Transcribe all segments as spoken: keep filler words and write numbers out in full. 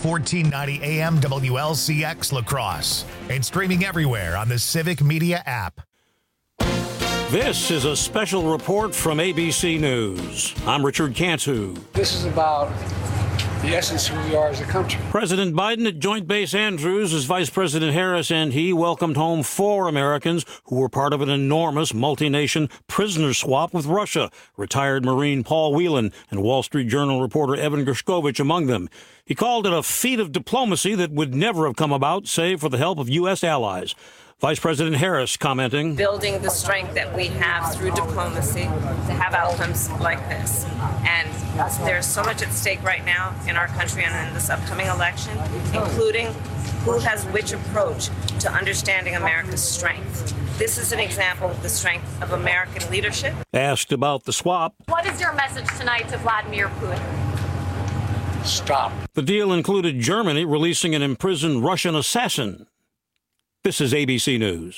fourteen ninety A M W L C X La Crosse and streaming everywhere on the Civic Media app. This is a special report from A B C News. I'm Richard Cantu. This is about the essence of who we are as a country. President Biden at Joint Base Andrews as Vice President Harris and he welcomed home four Americans who were part of an enormous multi-nation prisoner swap with Russia. Retired Marine Paul Whelan and Wall Street Journal reporter Evan Gershkovich among them. He called it a feat of diplomacy that would never have come about save for the help of U S allies. Vice President Harris commenting, building the strength that we have through diplomacy to have outcomes like this. And there's so much at stake right now in our country and in this upcoming election, including who has which approach to understanding America's strength. This is an example of the strength of American leadership. Asked about the swap. What is your message tonight to Vladimir Putin? Stop. The deal included Germany releasing an imprisoned Russian assassin. This is A B C News.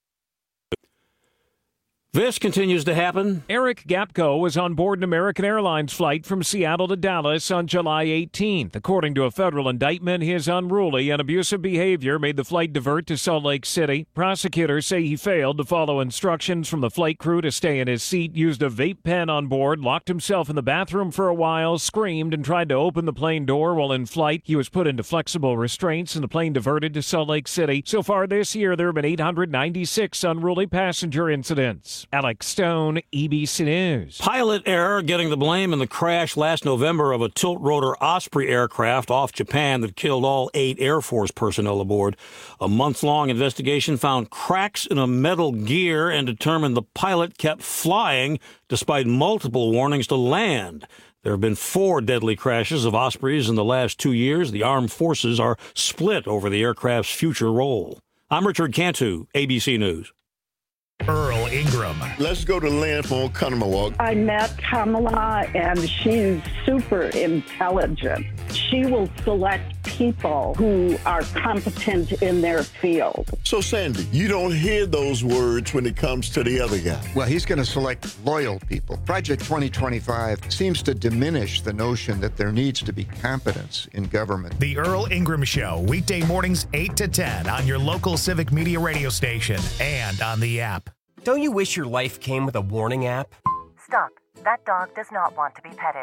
This continues to happen. Eric Gapko was on board an American Airlines flight from Seattle to Dallas on July eighteenth. According to a federal indictment, his unruly and abusive behavior made the flight divert to Salt Lake City. Prosecutors say he failed to follow instructions from the flight crew to stay in his seat, used a vape pen on board, locked himself in the bathroom for a while, screamed, and tried to open the plane door while in flight. He was put into flexible restraints and the plane diverted to Salt Lake City. So far this year, there have been eight hundred ninety-six unruly passenger incidents. Alex Stone, E B C News. Pilot error getting the blame in the crash last November of a tilt-rotor Osprey aircraft off Japan that killed all eight Air Force personnel aboard. A month-long investigation found cracks in a metal gear and determined the pilot kept flying despite multiple warnings to land. There have been four deadly crashes of Ospreys in the last two years. The armed forces are split over the aircraft's future role. I'm Richard Cantu, A B C News. Earl Ingram. Let's go to Land for Conomowoc. I met Kamala, and she's super intelligent. She will select people who are competent in their field. So, Sandy, you don't hear those words when it comes to the other guy. Well, he's going to select loyal people. Project twenty twenty-five seems to diminish the notion that there needs to be competence in government. The Earl Ingram Show, weekday mornings eight to ten on your local Civic Media radio station and on the app. Don't you wish your life came with a warning app? Stop. That dog does not want to be petted.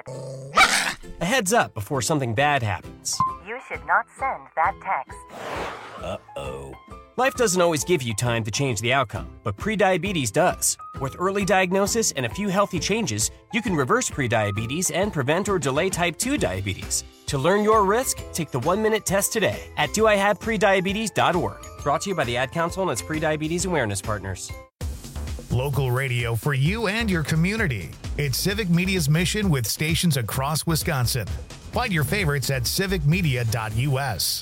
A heads up before something bad happens. You should not send that text. Uh-oh. Life doesn't always give you time to change the outcome, but prediabetes does. With early diagnosis and a few healthy changes, you can reverse prediabetes and prevent or delay type two diabetes. To learn your risk, take the one-minute test today at do I have prediabetes dot org. Brought to you by the Ad Council and its Prediabetes Awareness Partners. Local radio for you and your community. It's Civic Media's mission with stations across Wisconsin. Find your favorites at civic media dot U S.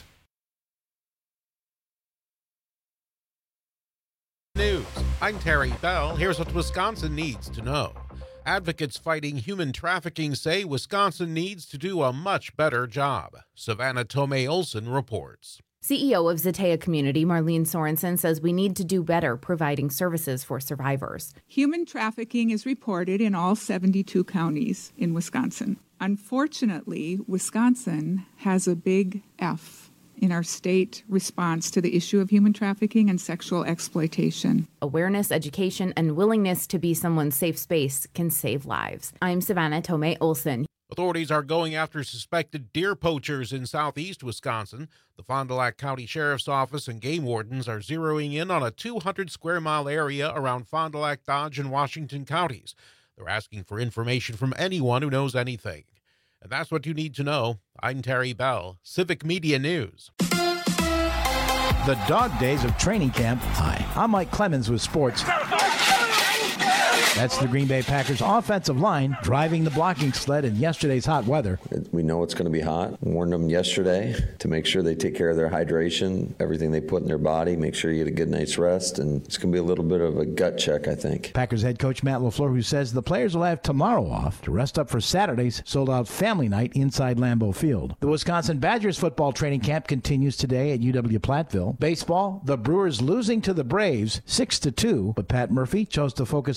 News. I'm Terry Bell. Here's what Wisconsin needs to know. Advocates fighting human trafficking say Wisconsin needs to do a much better job. Savannah Tomei Olson reports. C E O of Zetea Community, Marlene Sorensen, says we need to do better providing services for survivors. Human trafficking is reported in all seventy-two counties in Wisconsin. Unfortunately, Wisconsin has a big F in our state response to the issue of human trafficking and sexual exploitation. Awareness, education, and willingness to be someone's safe space can save lives. I'm Savannah Tomei Olson. Authorities are going after suspected deer poachers in southeast Wisconsin. The Fond du Lac County Sheriff's Office and game wardens are zeroing in on a two hundred square mile area around Fond du Lac, Dodge, and Washington counties. They're asking for information from anyone who knows anything. And that's what you need to know. I'm Terry Bell, Civic Media News. The dog days of training camp. Hi, I'm Mike Clemens with sports. That's the Green Bay Packers offensive line driving the blocking sled in yesterday's hot weather. We know it's going to be hot. Warned them yesterday to make sure they take care of their hydration, everything they put in their body, make sure you get a good night's rest, and it's going to be a little bit of a gut check, I think. Packers head coach Matt LaFleur, who says the players will have tomorrow off to rest up for Saturday's sold-out family night inside Lambeau Field. The Wisconsin Badgers football training camp continues today at U W-Platteville. Baseball, the Brewers losing to the Braves six to two, but Pat Murphy chose to focus on the positive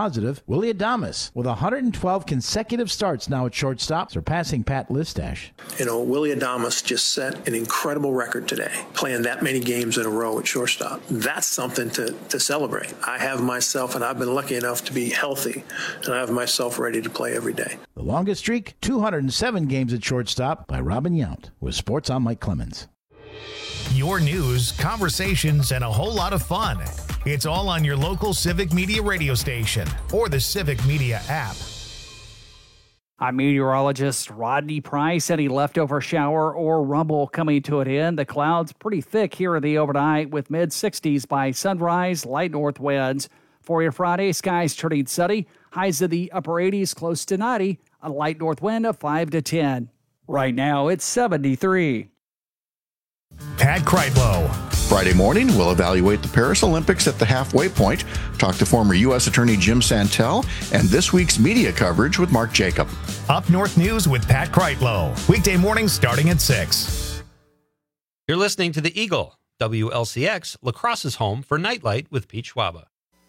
positive Willie Adames with one hundred twelve consecutive starts now at shortstop, surpassing Pat Listash. You know, Willie Adames just set an incredible record today, playing that many games in a row at shortstop. That's something to, to celebrate. I have myself, and I've been lucky enough to be healthy, and I have myself ready to play every day. The longest streak, two hundred seven games at shortstop by Robin Yount. With Sports, I'm Mike Clemens. Your news, conversations, and a whole lot of fun. It's all on your local Civic Media radio station or the Civic Media app. I'm meteorologist Rodney Price. Any leftover shower or rumble coming to an end. The clouds pretty thick here in the overnight with mid sixties by sunrise, light north winds. For your Friday, skies turning sunny. Highs in the upper eighties, close to ninety. A light north wind of five to ten. Right now, it's seventy-three. Pat Kreitlow. Friday morning, we'll evaluate the Paris Olympics at the halfway point, talk to former U S Attorney Jim Santel, and this week's media coverage with Mark Jacob. Up North News with Pat Kreitlow. Weekday mornings starting at six. You're listening to The Eagle, W L C X, La Crosse's home for Nightlight with Pete Schwaba.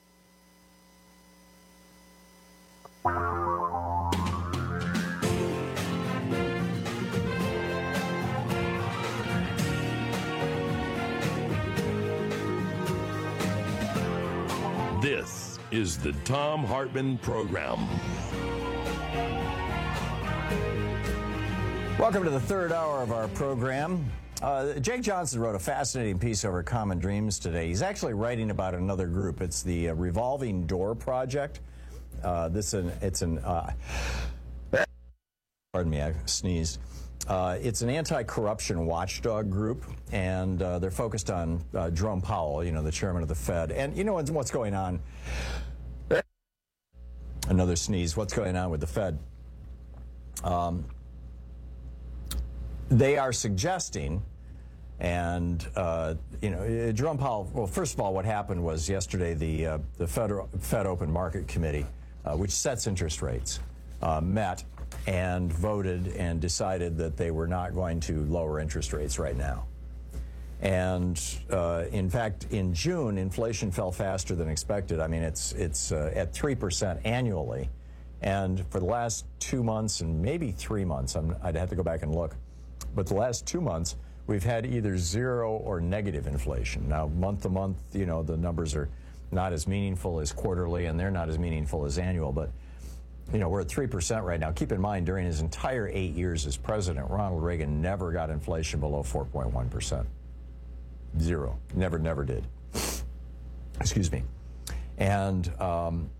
This is the Thom Hartmann Program. Welcome to the third hour of our program. Uh, Jake Johnson wrote a fascinating piece over Common Dreams today. He's actually writing about another group. It's the uh, Revolving Door Project. Uh, this an, it's an uh, pardon me, I sneezed. Uh, it's an anti-corruption watchdog group, and uh, they're focused on uh, Jerome Powell, you know, the chairman of the Fed. And you know what's, what's going on? Another sneeze. What's going on with the Fed? Um, they are suggesting, and uh, you know, Jerome Powell. Well, first of all, what happened was yesterday the uh, the Federal, Fed Open Market Committee, uh, which sets interest rates, uh, met and voted and decided that they were not going to lower interest rates right now. And uh, in fact, in June, inflation fell faster than expected. I mean, it's it's uh, at three percent annually. And for the last two months and maybe three months, I'm, I'd have to go back and look, but the last two months, we've had either zero or negative inflation. Now, month to month, you know, the numbers are not as meaningful as quarterly, and they're not as meaningful as annual, but you know, we're at three percent right now. Keep in mind, during his entire eight years as president, Ronald Reagan never got inflation below four point one percent. Zero. Never, never did. Excuse me. And um,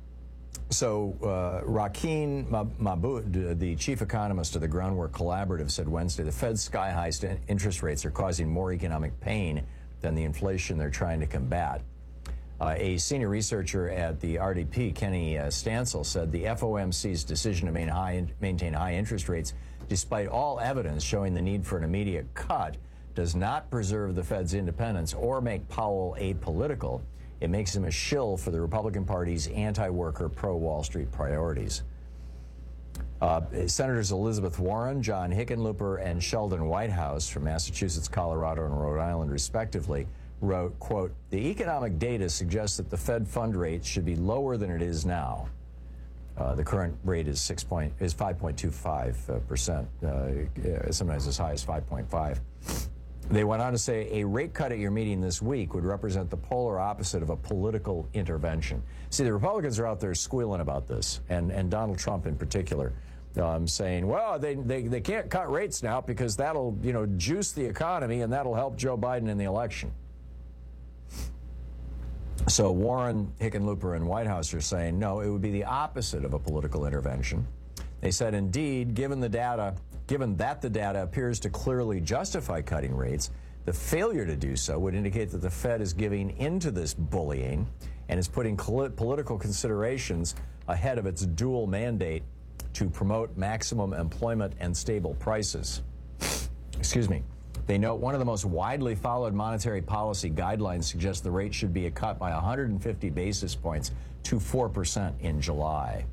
so uh, Rakeen Mahmoud, the chief economist of the Groundwork Collaborative, said Wednesday the Fed's sky-high st- interest rates are causing more economic pain than the inflation they're trying to combat. Uh, a senior researcher at the R D P, Kenny uh, Stansel, said the F O M C's decision to maintain high, maintain high interest rates, despite all evidence showing the need for an immediate cut, does not preserve the Fed's independence or make Powell apolitical. It makes him a shill for the Republican Party's anti-worker, pro-Wall Street priorities. Uh, Senators Elizabeth Warren, John Hickenlooper, and Sheldon Whitehouse from Massachusetts, Colorado, and Rhode Island, respectively, wrote, quote, the economic data suggests that the Fed fund rate should be lower than it is now. Uh, the current rate is six point is five point two five percent, uh, sometimes as high as five point five. They went on to say a rate cut at your meeting this week would represent the polar opposite of a political intervention. See, the Republicans are out there squealing about this, and, and Donald Trump in particular, um, saying, well, they, they, they can't cut rates now because that'll, you know, juice the economy and that'll help Joe Biden in the election. So Warren, Hickenlooper, and Whitehouse are saying, no, it would be the opposite of a political intervention. They said, indeed, given the data, given that the data appears to clearly justify cutting rates, the failure to do so would indicate that the Fed is giving into this bullying and is putting political considerations ahead of its dual mandate to promote maximum employment and stable prices. Excuse me. They note one of the most widely followed monetary policy guidelines suggests the rate should be a cut by one hundred fifty basis points to four percent in July.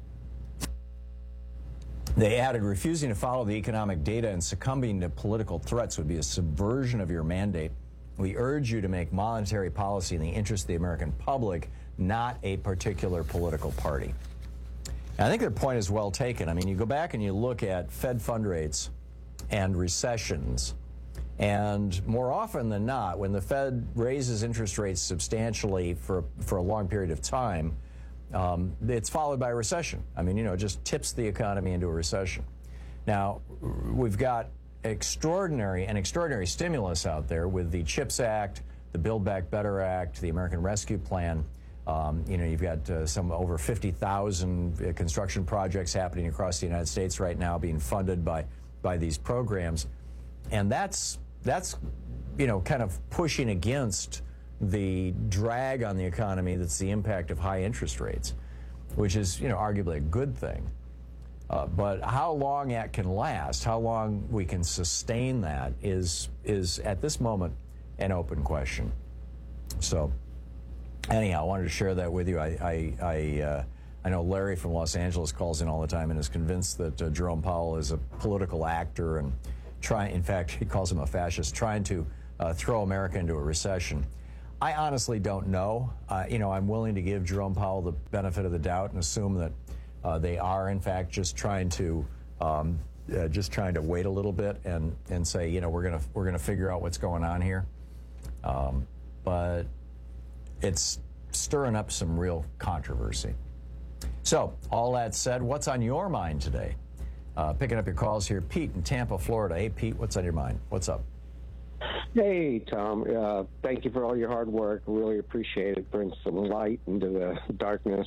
They added, refusing to follow the economic data and succumbing to political threats would be a subversion of your mandate We urge you to make monetary policy in the interest of the American public, not a particular political party. And I think their point is well taken. I mean, you go back and you look at Fed fund rates and recessions, and more often than not, when the Fed raises interest rates substantially for, for a long period of time, um, it's followed by a recession. I mean, you know, it just tips the economy into a recession. Now, we've got extraordinary and extraordinary stimulus out there with the CHIPS Act, the Build Back Better Act, the American Rescue Plan. Um, you know, you've got uh, some over fifty thousand uh, construction projects happening across the United States right now being funded by, by these programs. And that's, that's, you know, kind of pushing against the drag on the economy that's the impact of high interest rates, which is, you know, arguably a good thing. Uh, but how long that can last, how long we can sustain that is, is at this moment an open question. So anyhow, I wanted to share that with you. I, I, I, uh, I know Larry from Los Angeles calls in all the time and is convinced that uh, Jerome Powell is a political actor and try, in fact, he calls him a fascist, trying to uh, throw America into a recession. I honestly don't know. Uh, you know, I'm willing to give Jerome Powell the benefit of the doubt and assume that Uh, they are, in fact, just trying to um, uh, just trying to wait a little bit and and say, you know, we're gonna we're gonna figure out what's going on here. Um, but it's stirring up some real controversy. So, all that said, what's on your mind today? Uh, picking up your calls here, Pete in Tampa, Florida. Hey, Pete, what's on your mind? What's up? Hey, Tom. Uh, thank you for all your hard work. Really appreciate it. Brings some light into the darkness.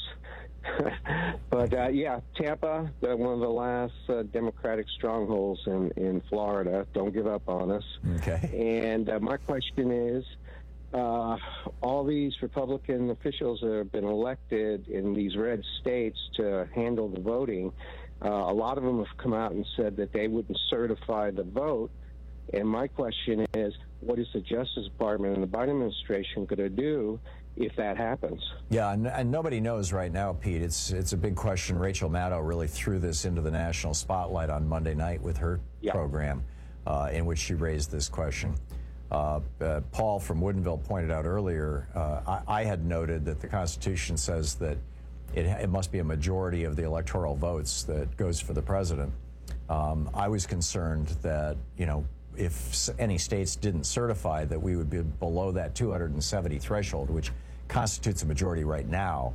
But, uh, yeah, Tampa, uh, one of the last uh, Democratic strongholds in, in Florida. Don't give up on us. Okay. And uh, my question is, uh, all these Republican officials that have been elected in these red states to handle the voting, uh, a lot of them have come out and said that they wouldn't certify the vote. And my question is, what is the Justice Department and the Biden administration going to do if that happens? Yeah, and, and nobody knows right now, Pete. It's it's a big question. Rachel Maddow really threw this into the national spotlight on Monday night with her yeah. program, uh, in which she raised this question. Uh, uh, Paul from Woodinville pointed out earlier, uh, I, I had noted that the Constitution says that it, it must be a majority of the electoral votes that goes for the president. Um, I was concerned that, you know, if any states didn't certify, that we would be below that two hundred seventy threshold, which constitutes a majority right now,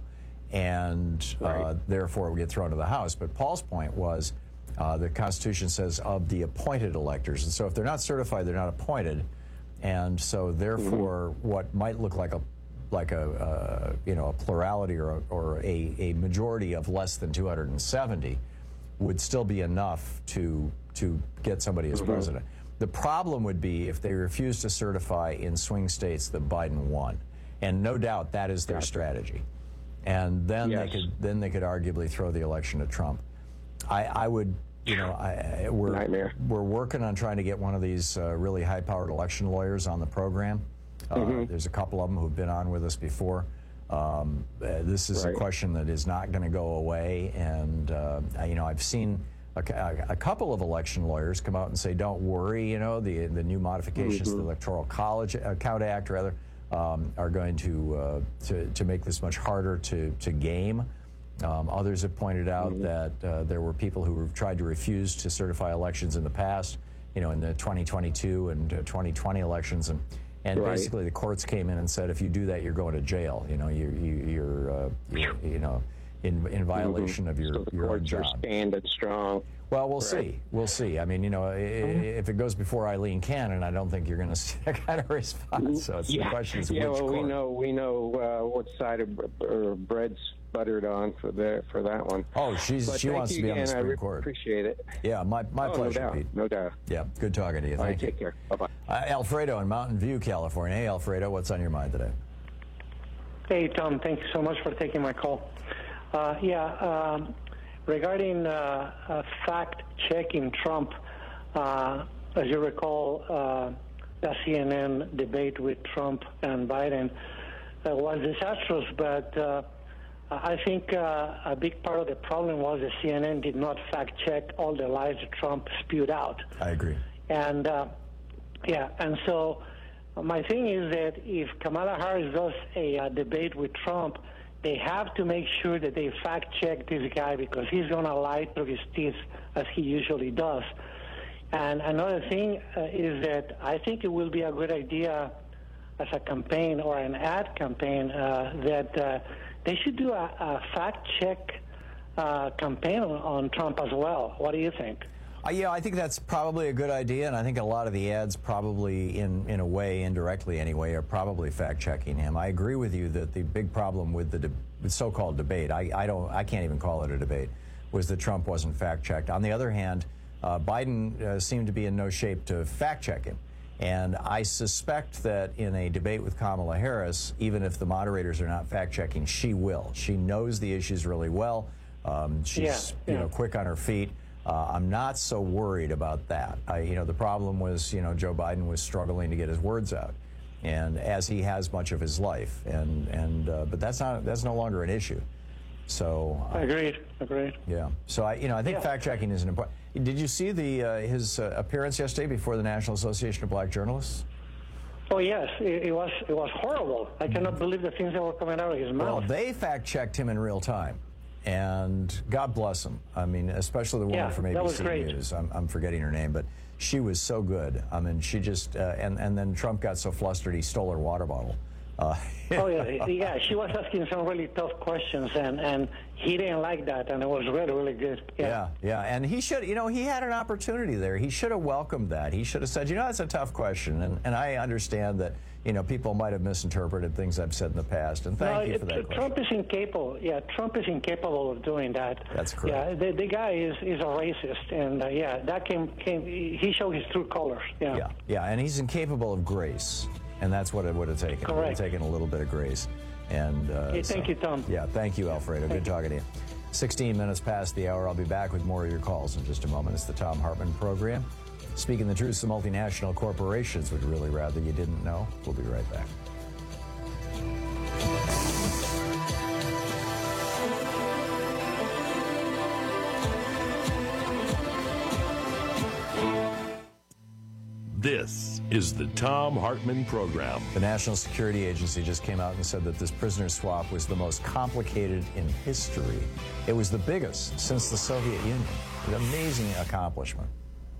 and right. Uh, therefore it would get thrown to the House. But Paul's point was uh, the Constitution says of the appointed electors, and so if they're not certified, they're not appointed, and so therefore mm-hmm. what might look like a like a uh, you know a plurality or a, or a, a majority of less than two hundred seventy would still be enough to to get somebody as mm-hmm. president. The problem would be if they refuse to certify in swing states that Biden won, and no doubt that is their strategy. And then yes. they could then they could arguably throw the election to Trump. I, I would, you know, I, we're Nightmare. we're working on trying to get one of these uh, really high-powered election lawyers on the program. Uh, mm-hmm. There's a couple of them who've been on with us before. Um, uh, this is right. a question that is not going to go away, and uh, you know, I've seen. A, a couple of election lawyers come out and say, "Don't worry, you know, the the new modifications mm-hmm. to the Electoral College Account Act, rather, um, are going to, uh, to to make this much harder to to game." Um, others have pointed out mm-hmm. that uh, there were people who have tried to refuse to certify elections in the past, you know, in the twenty twenty-two and uh, twenty twenty elections, and and right. basically the courts came in and said, if you do that, you're going to jail. You know, you, you you're uh, you, you know. In, in violation mm-hmm. of your, so the your own courts job. Are standing strong. Well, we'll right. see. We'll see. I mean, you know, mm-hmm. if it goes before Eileen Cannon, I don't think you're going to see that kind of response. So it's yeah. the question is yeah, which well, court. we know we know uh, what side of uh, bread's buttered on for the for that one. Oh, she's but she wants to be again. on the Supreme I really Court. Appreciate it. Yeah, my my oh, pleasure, no doubt. Pete. No doubt. Yeah, good talking to you. All Thank right, you. take care. Bye bye. Uh, Alfredo in Mountain View, California. Hey, Alfredo, what's on your mind today? Hey, Tom. Thank you so much for taking my call. Uh, yeah, um, regarding uh, uh, fact-checking Trump, uh, as you recall, uh, the C N N debate with Trump and Biden uh, was disastrous, but uh, I think uh, a big part of the problem was the C N N did not fact-check all the lies that Trump spewed out. I agree. And, uh, yeah, and so my thing is that if Kamala Harris does a uh, debate with Trump, they have to make sure that they fact-check this guy because he's going to lie through his teeth as he usually does. And another thing uh, is that I think it will be a good idea as a campaign or an ad campaign uh, that uh, they should do a, a fact-check uh, campaign on, on Trump as well. What do you think? Uh, yeah, I think that's probably a good idea, and I think a lot of the ads probably, in, in a way, indirectly anyway, are probably fact-checking him. I agree with you that the big problem with the, de- the so-called debate, I, I don't, I can't even call it a debate, was that Trump wasn't fact-checked. On the other hand, uh, Biden uh, seemed to be in no shape to fact-check him. And I suspect that in a debate with Kamala Harris, even if the moderators are not fact-checking, she will. She knows the issues really well. Um, she's yeah, yeah. you know, quick on her feet. Uh, I'm not so worried about that. I, you know, the problem was, you know, Joe Biden was struggling to get his words out, and as he has much of his life, and and uh, but that's not that's no longer an issue. So uh, agreed, agreed. Yeah. So I, you know, I think yeah. fact checking is an important. Did you see the uh, his uh, appearance yesterday before the National Association of Black Journalists? Oh yes, it, it was it was horrible. I cannot believe the things that were coming out of his mouth. Well, they fact checked him in real time. And God bless him. I mean, especially the woman yeah, from A B C News. I'm, I'm forgetting her name, but she was so good. I mean, she just, uh, and, and then Trump got so flustered he stole her water bottle. Uh, oh, yeah, yeah. She was asking some really tough questions, and, and he didn't like that, and it was really, really good. Yeah. yeah, yeah. And he should, you know, he had an opportunity there. He should have welcomed that. He should have said, you know, that's a tough question. And, and I understand that, you know, people might have misinterpreted things I've said in the past. And thank no, you for that it, question. Trump is incapable. Yeah, Trump is incapable of doing that. That's correct. Yeah, the, the guy is, is a racist, and uh, yeah, that came, came, he showed his true colors. Yeah. yeah, yeah, and he's incapable of grace. And that's what it would have taken. Correct. It would have taken a little bit of grace. And uh, hey, thank so, you, Tom. Yeah, thank you, Alfredo. Thank Good you. talking to you. sixteen minutes past the hour. I'll be back with more of your calls in just a moment. It's the Thom Hartmann Program. Speaking the truth, some multinational corporations would really rather you didn't know. We'll be right back. This is the Thom Hartmann Program. The National Security Agency just came out and said that this prisoner swap was the most complicated in history. It was the biggest since the Soviet Union. An amazing accomplishment.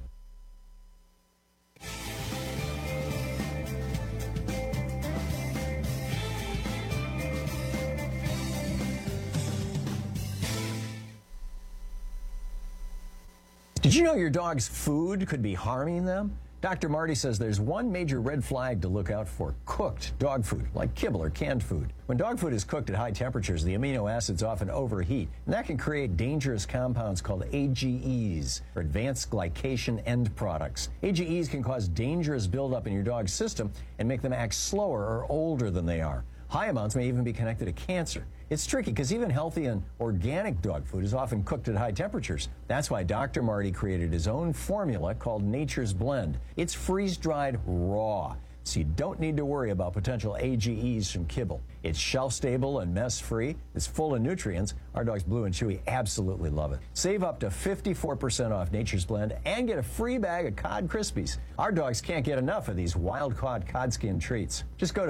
Did you know your dog's food could be harming them? Doctor Marty says there's one major red flag to look out for: cooked dog food, like kibble or canned food. When dog food is cooked at high temperatures, the amino acids often overheat, and that can create dangerous compounds called A G Es, or advanced glycation end products. A G Es can cause dangerous buildup in your dog's system and make them act slower or older than they are. High amounts may even be connected to cancer. It's tricky because even healthy and organic dog food is often cooked at high temperatures. That's why Doctor Marty created his own formula called Nature's Blend. It's freeze-dried raw, so you don't need to worry about potential A G Es from kibble. It's shelf-stable and mess-free. It's full of nutrients. Our dogs Blue and Chewy absolutely love it. Save up to fifty-four percent off Nature's Blend and get a free bag of Cod Krispies. Our dogs can't get enough of these wild-caught cod skin treats. Just go to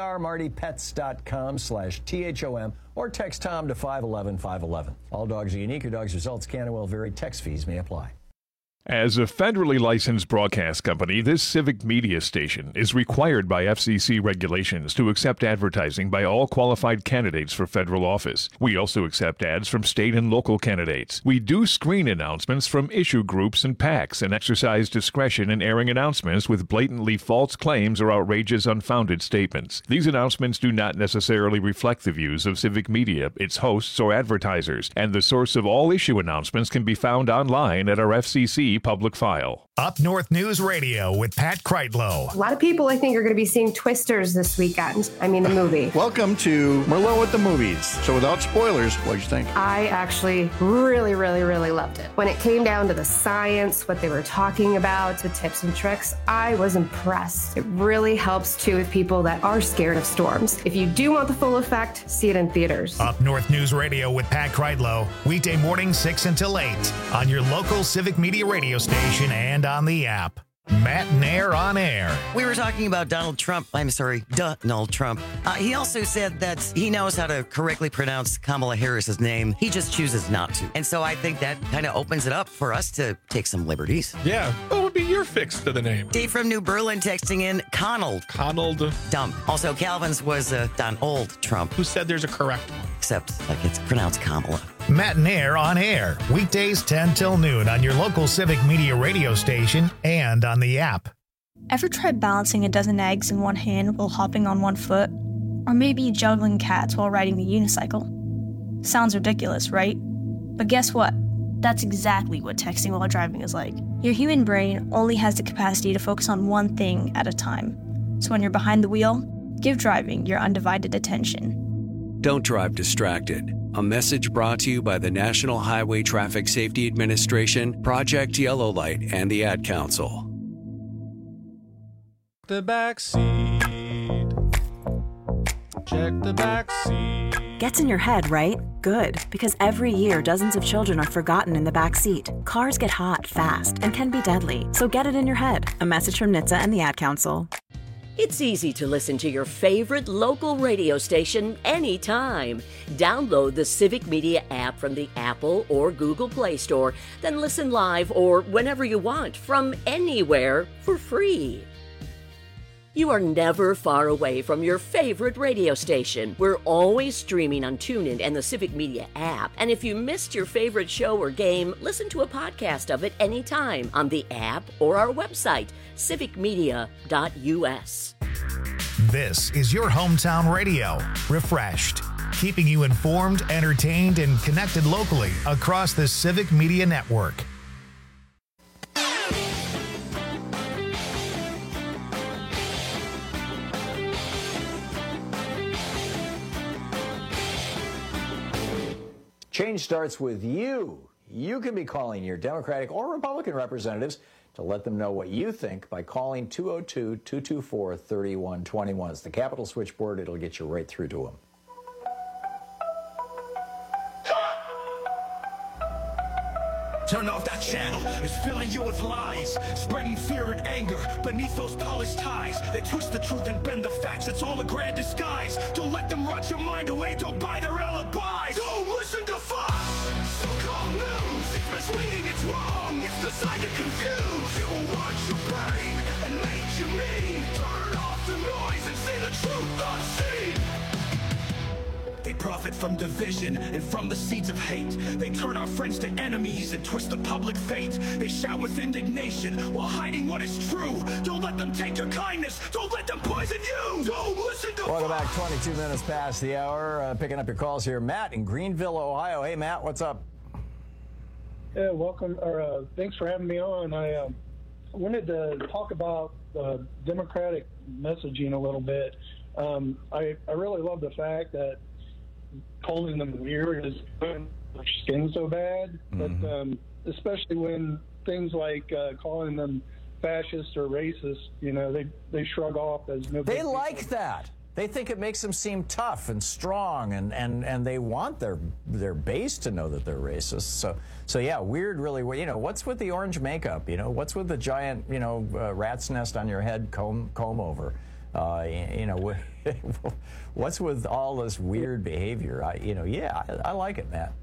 drmartypets.com slash THOM or text Tom to five one one five one one. All dogs are unique. Your dog's results can and will vary. Text fees may apply. As a federally licensed broadcast company, this civic media station is required by F C C regulations to accept advertising by all qualified candidates for federal office. We also accept ads from state and local candidates. We do screen announcements from issue groups and PACs and exercise discretion in airing announcements with blatantly false claims or outrageous, unfounded statements. These announcements do not necessarily reflect the views of civic media, its hosts, or advertisers, and the source of all issue announcements can be found online at our F C C public file. Up North News Radio with Pat Kreitlow. A lot of people, I think, are going to be seeing Twisters this weekend. I mean, the movie. Welcome to Merlot at the Movies. So without spoilers, what did you think? I actually really, really, really loved it. When it came down to the science, what they were talking about, the tips and tricks, I was impressed. It really helps, too, with people that are scared of storms. If you do want the full effect, see it in theaters. Up North News Radio with Pat Kreitlow, weekday morning six until eight on your local civic media radio station and on the app. Matt Nair on air. We were talking about Donald Trump. I'm sorry, Donald Trump. Uh, he also said that he knows how to correctly pronounce Kamala Harris's name. He just chooses not to. And so I think that kind of opens it up for us to take some liberties. Yeah. What would be your fix to the name? Dave from New Berlin texting in Conald. Conald. Dumb. Also, Calvin's was uh, Donald Trump. Who said there's a correct one? Except, like, it's pronounced Kamala. Matt Nair on air. Weekdays ten till noon on your local Civic Media radio station and on the app. Ever tried balancing a dozen eggs in one hand while hopping on one foot? Or maybe juggling cats while riding the unicycle? Sounds ridiculous, right? But guess what? That's exactly what texting while driving is like. Your human brain only has the capacity to focus on one thing at a time. So when you're behind the wheel, give driving your undivided attention. Don't drive distracted. A message brought to you by the National Highway Traffic Safety Administration, Project Yellow Light, and the Ad Council. The back seat. Check the back seat. Gets in your head, right? Good, because every year dozens of children are forgotten in the back seat. Cars get hot fast and can be deadly, so get it in your head. A message from N H T S A and the Ad Council. It's easy to listen to your favorite local radio station anytime. Download the Civic Media app from the Apple or Google Play Store, then listen live or whenever you want from anywhere for free. You are never far away from your favorite radio station. We're always streaming on TuneIn and the Civic Media app. And if you missed your favorite show or game, listen to a podcast of it anytime on the app or our website, civic media dot u s. This is your hometown radio, refreshed, keeping you informed, entertained, and connected locally across the Civic Media Network. Change starts with you. You can be calling your Democratic or Republican representatives to let them know what you think by calling two oh two, two two four, three one two one. It's the Capitol switchboard. It'll get you right through to them. Turn off that channel, it's filling you with lies, spreading fear and anger beneath those polished ties. They twist the truth and bend the facts, it's all a grand disguise. Don't let them rot your mind away, don't buy their alibis. Don't listen to Fox, so-called news. It's misleading, it's wrong, it's designed to confuse. It will watch your brain and make you mean. Turn off the noise and say the truth unseen. They profit from division and from the seeds of hate. They turn our friends to enemies and twist the public fate. They shout with indignation while hiding what is true. Don't let them take your kindness. Don't let them poison you. Don't listen to Welcome back, twenty-two minutes past the hour. Uh, picking up your calls here. Matt in Greenville, Ohio. Hey, Matt, what's up? Yeah, welcome. Or uh, thanks for having me on. I uh, wanted to talk about uh, Democratic messaging a little bit. Um, I, I really love the fact that calling them weird is doing their skin so bad, mm-hmm. but um, especially when things like uh, calling them fascist or racist, you know, they they shrug off as no. They like that. They think it makes them seem tough and strong, and, and, and they want their their base to know that they're racist. So so yeah, weird. Really, you know, what's with the orange makeup? You know, what's with the giant, you know, uh, rat's nest on your head comb comb over? Uh, you know, what's with all this weird behavior? I, you know, yeah, I, I like it, Matt.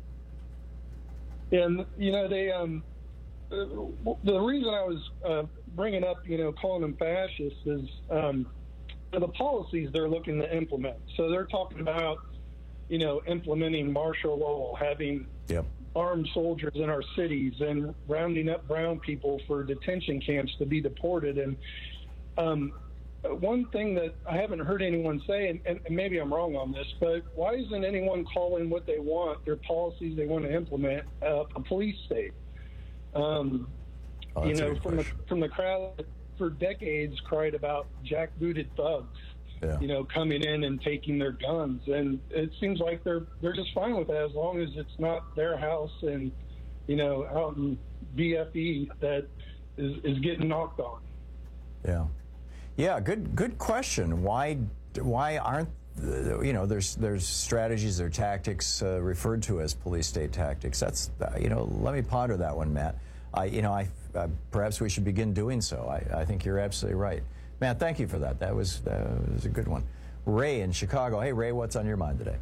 And you know, they um, the reason I was uh, bringing up, you know, calling them fascists is um, the policies they're looking to implement. So they're talking about, you know, implementing martial law, having yep. armed soldiers in our cities, and rounding up brown people for detention camps to be deported. And um, one thing that I haven't heard anyone say, and, and maybe I'm wrong on this, but why isn't anyone calling what they want, their policies they want to implement, uh, a police state? Um, oh, you know, from the, from the crowd that for decades cried about jackbooted thugs, yeah. you know, coming in and taking their guns, and it seems like they're they're just fine with that as long as it's not their house and, you know, out in B F E that is, is getting knocked on. Yeah. Yeah, good good question. Why why aren't uh, you know there's there's strategies or tactics uh, referred to as police state tactics? That's uh, you know let me ponder that one, Matt. I you know I uh, perhaps we should begin doing so. I, I think you're absolutely right. Matt, thank you for that. That was, uh, was a good one. Ray in Chicago. Hey, Ray, what's on your mind today?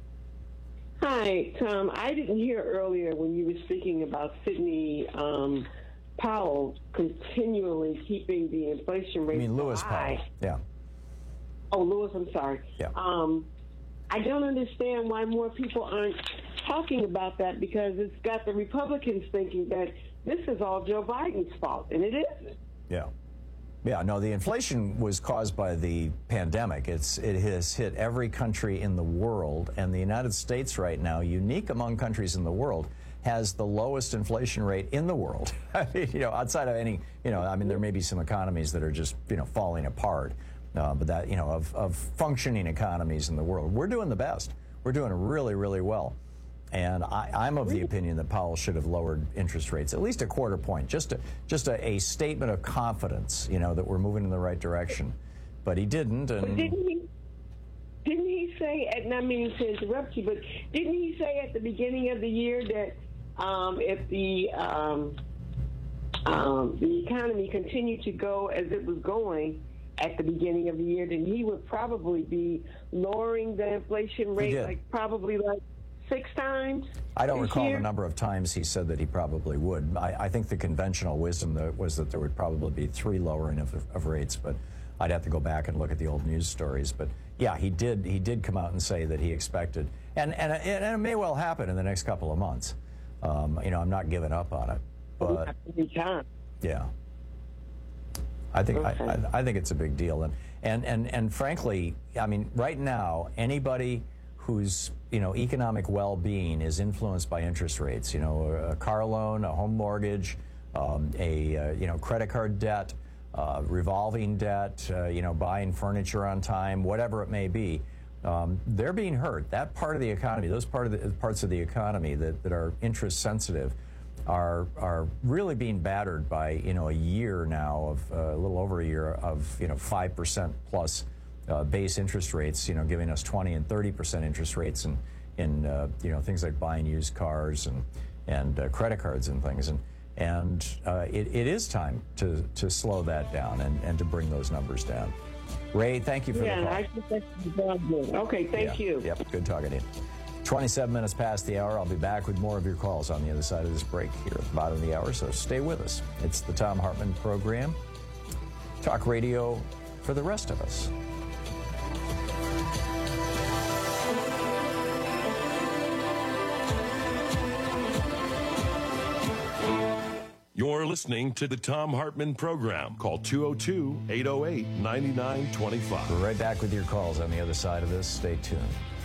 Hi, Tom. I didn't hear earlier when you were speaking about Sidney um, Powell continually keeping the inflation rate I mean, Lewis high. Powell. Yeah. Oh, Lewis, I'm sorry. Yeah. Um, I don't understand why more people aren't talking about that, because it's got the Republicans thinking that this is all Joe Biden's fault, and it isn't. Yeah. Yeah, no, the inflation was caused by the pandemic. It's it has hit every country in the world, and the United States right now, unique among countries in the world, has the lowest inflation rate in the world. I mean, you know, outside of any, you know, I mean, there may be some economies that are just, you know, falling apart, uh, but that, you know, of, of functioning economies in the world, we're doing the best. We're doing really, really well. And I, I'm of the opinion that Powell should have lowered interest rates at least a quarter point, just a, just a, a statement of confidence, you know, that we're moving in the right direction. But he didn't. And But didn't he? Didn't he say? And I mean to interrupt you, but didn't he say at the beginning of the year that um, if the um, um, the economy continued to go as it was going at the beginning of the year, then he would probably be lowering the inflation rate, like probably like. Six times? I don't this recall year? the number of times he said that he probably would. I, I think the conventional wisdom that was that there would probably be three lowering of, of rates, but I'd have to go back and look at the old news stories. But yeah, he did he did come out and say that he expected, and and, and it may well happen in the next couple of months. Um, you know, I'm not giving up on it, but yeah, I think Okay. I, I, I think it's a big deal, and and and and frankly, I mean, right now, anybody whose you know economic well-being is influenced by interest rates, you know, a car loan, a home mortgage, um, a uh, you know credit card debt, uh, revolving debt, uh, you know, buying furniture on time, whatever it may be, um, they're being hurt. That part of the economy, those part of the parts of the economy that, that are interest sensitive, are are really being battered by you know a year now of uh, a little over a year of you know five percent plus. Uh, base interest rates, you know, giving us twenty and thirty percent interest rates in, in uh, you know, things like buying used cars and and uh, credit cards and things, and and uh, it, it is time to to slow that down and, and to bring those numbers down. Ray, thank you for yeah, the call. I think that's good. Okay, thank yeah, you. Yep, good talking to you. twenty-seven minutes past the hour. I'll be back with more of your calls on the other side of this break here at the bottom of the hour, so stay with us. It's the Thom Hartmann Program. Talk radio for the rest of us. You're listening to the Thom Hartmann Program. Call two oh two, eight oh eight, nine nine two five. We're right back with your calls on the other side of this. Stay tuned.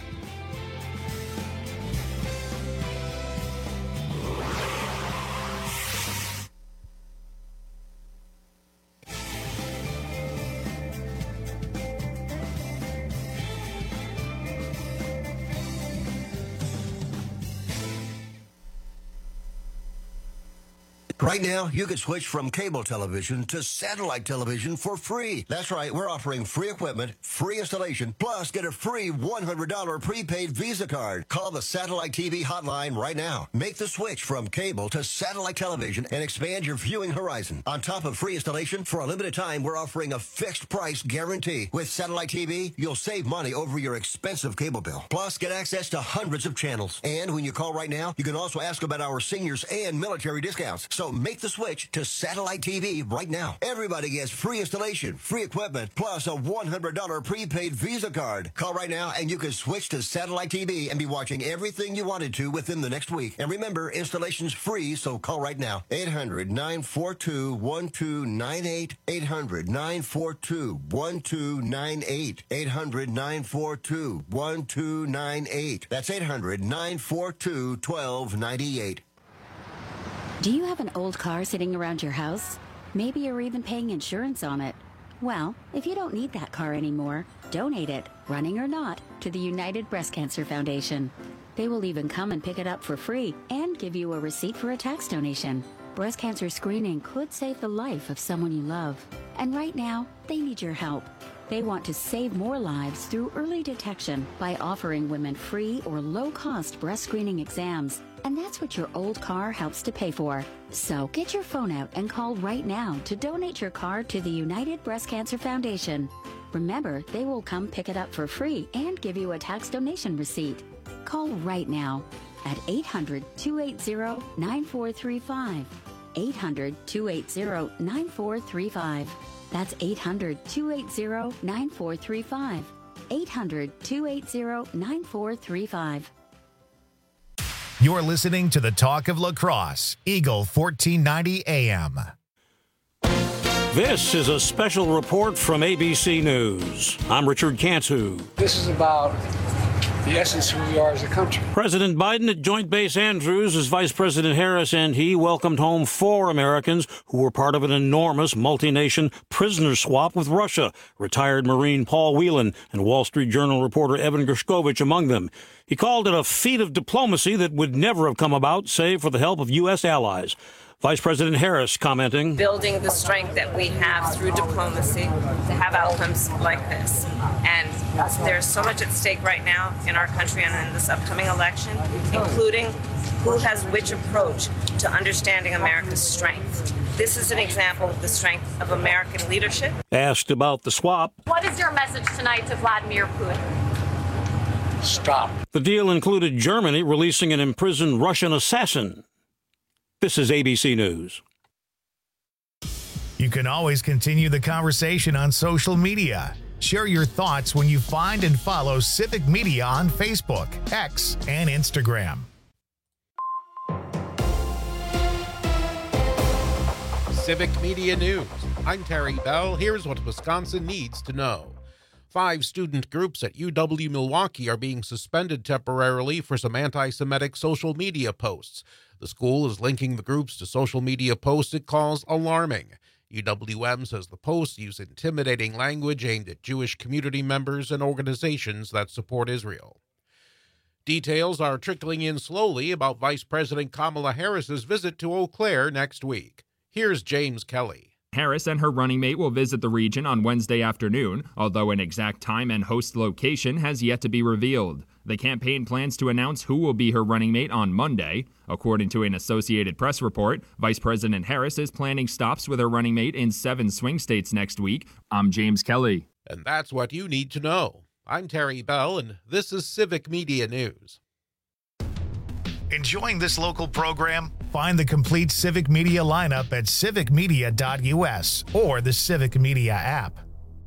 Right now, you can switch from cable television to satellite television for free. That's right, we're offering free equipment, free installation, plus get a free one hundred dollars prepaid Visa card. Call the Satellite T V hotline right now. Make the switch from cable to satellite television and expand your viewing horizon. On top of free installation, for a limited time, we're offering a fixed price guarantee. With Satellite T V, you'll save money over your expensive cable bill. Plus, get access to hundreds of channels. And when you call right now, you can also ask about our seniors and military discounts. So make the switch to Satellite T V right now. Everybody gets free installation, free equipment, plus a one hundred dollars prepaid Visa card. Call right now and you can switch to Satellite T V and be watching everything you wanted to within the next week. And remember, installation's free, so call right now. eight hundred, nine four two, one two nine eight. eight hundred, nine four two, one two nine eight. eight hundred, nine four two, one two nine eight. That's eight hundred, nine four two, one two nine eight. Do you have an old car sitting around your house? Maybe you're even paying insurance on it. Well, if you don't need that car anymore, donate it, running or not, to the United Breast Cancer Foundation. They will even come and pick it up for free and give you a receipt for a tax donation. Breast cancer screening could save the life of someone you love. And right now, they need your help. They want to save more lives through early detection by offering women free or low-cost breast screening exams. And that's what your old car helps to pay for. So get your phone out and call right now to donate your car to the United Breast Cancer Foundation. Remember, they will come pick it up for free and give you a tax donation receipt. Call right now at eight hundred, two eight zero, nine four three five. eight hundred, two eight zero, nine four three five. That's eight hundred, two eight zero, nine four three five. eight hundred, two eight zero, nine four three five. You're listening to the Talk of La Crosse, Eagle fourteen ninety A M. This is a special report from A B C News. I'm Richard Cantu. This is about the essence of who we are as a country. President Biden at Joint Base Andrews as Vice President Harris and he welcomed home four Americans who were part of an enormous multi-nation prisoner swap with Russia. Retired Marine Paul Whelan and Wall Street Journal reporter Evan Gershkovich among them. He called it a feat of diplomacy that would never have come about save for the help of U S allies. Vice President Harris commenting, building the strength that we have through diplomacy to have outcomes like this. And there's so much at stake right now in our country and in this upcoming election, including who has which approach to understanding America's strength. This is an example of the strength of American leadership. Asked about the swap. What is your message tonight to Vladimir Putin? Stop. The deal included Germany releasing an imprisoned Russian assassin. This is A B C News. You can always continue the conversation on social media. Share your thoughts when you find and follow Civic Media on Facebook, X, and Instagram. Civic Media News. I'm Terry Bell. Here's what Wisconsin needs to know. Five student groups at U W Milwaukee are being suspended temporarily for some anti-Semitic social media posts. The school is linking the groups to social media posts it calls alarming. U W M says the posts use intimidating language aimed at Jewish community members and organizations that support Israel. Details are trickling in slowly about Vice President Kamala Harris's visit to Eau Claire next week. Here's James Kelly. Harris and her running mate will visit the region on Wednesday afternoon, although an exact time and host location has yet to be revealed. The campaign plans to announce who will be her running mate on Monday. According to an Associated Press report, Vice President Harris is planning stops with her running mate in seven swing states next week. I'm James Kelly. And that's what you need to know. I'm Terry Bell, and this is Civic Media News. Enjoying this local program? Find the complete Civic Media lineup at civic media dot u s or the Civic Media app.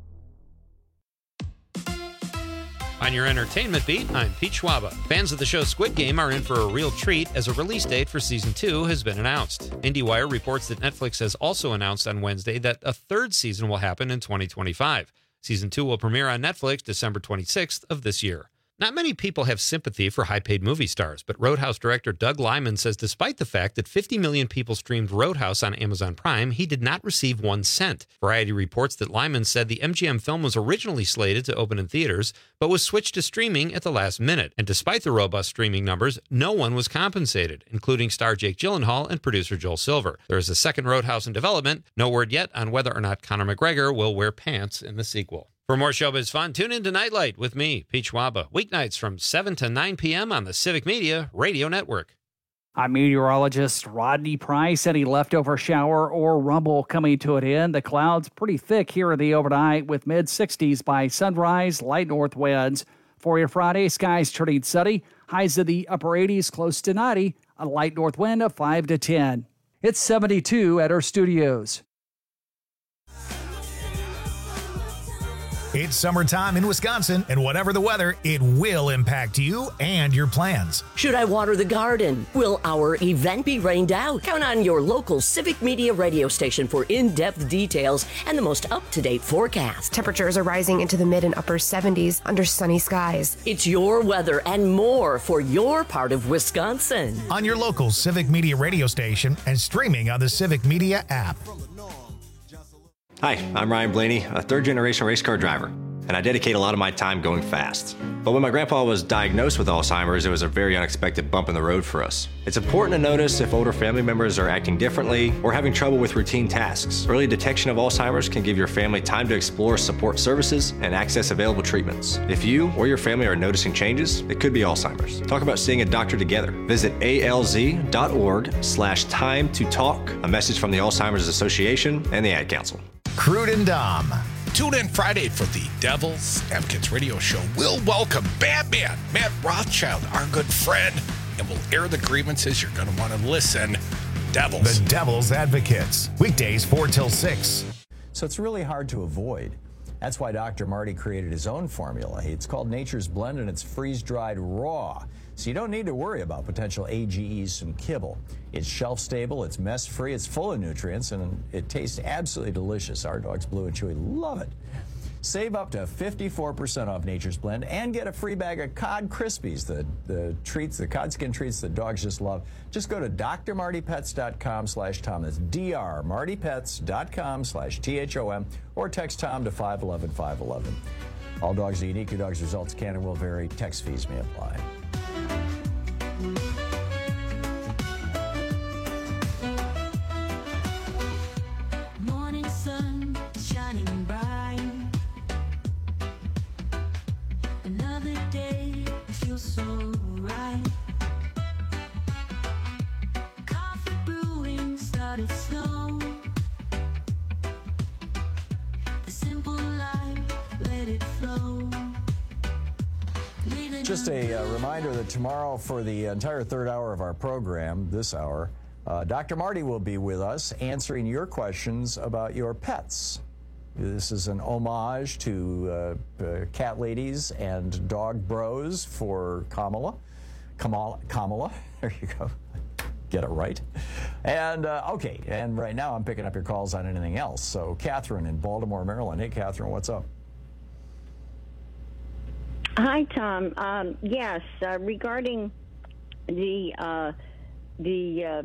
On your entertainment beat, I'm Pete Schwaba. Fans of the show Squid Game are in for a real treat as a release date for season two has been announced. IndieWire reports that Netflix has also announced on Wednesday that a third season will happen in twenty twenty-five. Season two will premiere on Netflix December twenty-sixth of this year. Not many people have sympathy for high-paid movie stars, but Roadhouse director Doug Liman says despite the fact that fifty million people streamed Roadhouse on Amazon Prime, he did not receive one cent. Variety reports that Liman said the M G M film was originally slated to open in theaters, but was switched to streaming at the last minute. And despite the robust streaming numbers, no one was compensated, including star Jake Gyllenhaal and producer Joel Silver. There is a second Roadhouse in development. No word yet on whether or not Conor McGregor will wear pants in the sequel. For more showbiz fun, tune in to Nightlight with me, Pete Schwaba, weeknights from seven to nine p.m. on the Civic Media Radio Network. I'm meteorologist Rodney Price. Any leftover shower or rumble coming to an end. The clouds pretty thick here in the overnight with mid sixties by sunrise, light north winds. For your Friday, skies turning sunny, highs in the upper eighties, close to ninety, a light north wind of five to ten. It's seventy-two at our studios. It's summertime in Wisconsin, and whatever the weather, it will impact you and your plans. Should I water the garden? Will our event be rained out? Count on your local Civic Media radio station for in-depth details and the most up-to-date forecast. Temperatures are rising into the mid and upper seventies under sunny skies. It's your weather and more for your part of Wisconsin. On your local Civic Media radio station and streaming on the Civic Media app. Hi, I'm Ryan Blaney, a third-generation race car driver. and I dedicate a lot of my time going fast. But when my grandpa was diagnosed with Alzheimer's, it was a very unexpected bump in the road for us. It's important to notice if older family members are acting differently or having trouble with routine tasks. Early detection of Alzheimer's can give your family time to explore support services and access available treatments. If you or your family are noticing changes, it could be Alzheimer's. Talk about seeing a doctor together. Visit alz.org slash time to talk. A message from the Alzheimer's Association and the Ad Council. Crude and Dom. Tune in Friday for the Devil's Advocates radio show. We'll welcome Batman, Matt Rothschild, our good friend, and we'll air the grievances. You're going to want to listen. Devils. The Devil's Advocates. Weekdays four till six. So it's really hard to avoid. That's why Doctor Marty created his own formula. It's called Nature's Blend, and it's freeze-dried raw. So you don't need to worry about potential A G Es from kibble. It's shelf-stable, it's mess-free, it's full of nutrients, and it tastes absolutely delicious. Our dogs, Blue and Chewy, love it. Save up to fifty-four percent off Nature's Blend and get a free bag of Cod Krispies, the, the treats, the cod skin treats that dogs just love. Just go to d r marty pets dot com slash Tom. That's D R marty pets dot com slash T H O M, or text Tom to five one one five one one. All dogs are unique. Your dog's results can and will vary. Text fees may apply. Morning sun shining bright. Another day feels so right. Coffee brewing started slow. The simple life, let it flow. Just a uh, reminder that tomorrow, for the entire third hour of our program, this hour, uh, Doctor Marty will be with us answering your questions about your pets. This is an homage to uh, uh, cat ladies and dog bros for Kamala. Kamala, Kamala, there you go. Get it right. And, uh, okay, and right now I'm picking up your calls on anything else. So, Catherine in Baltimore, Maryland. Hey, Catherine, what's up? Hi, Tom. Um, yes, uh, regarding the uh, the uh,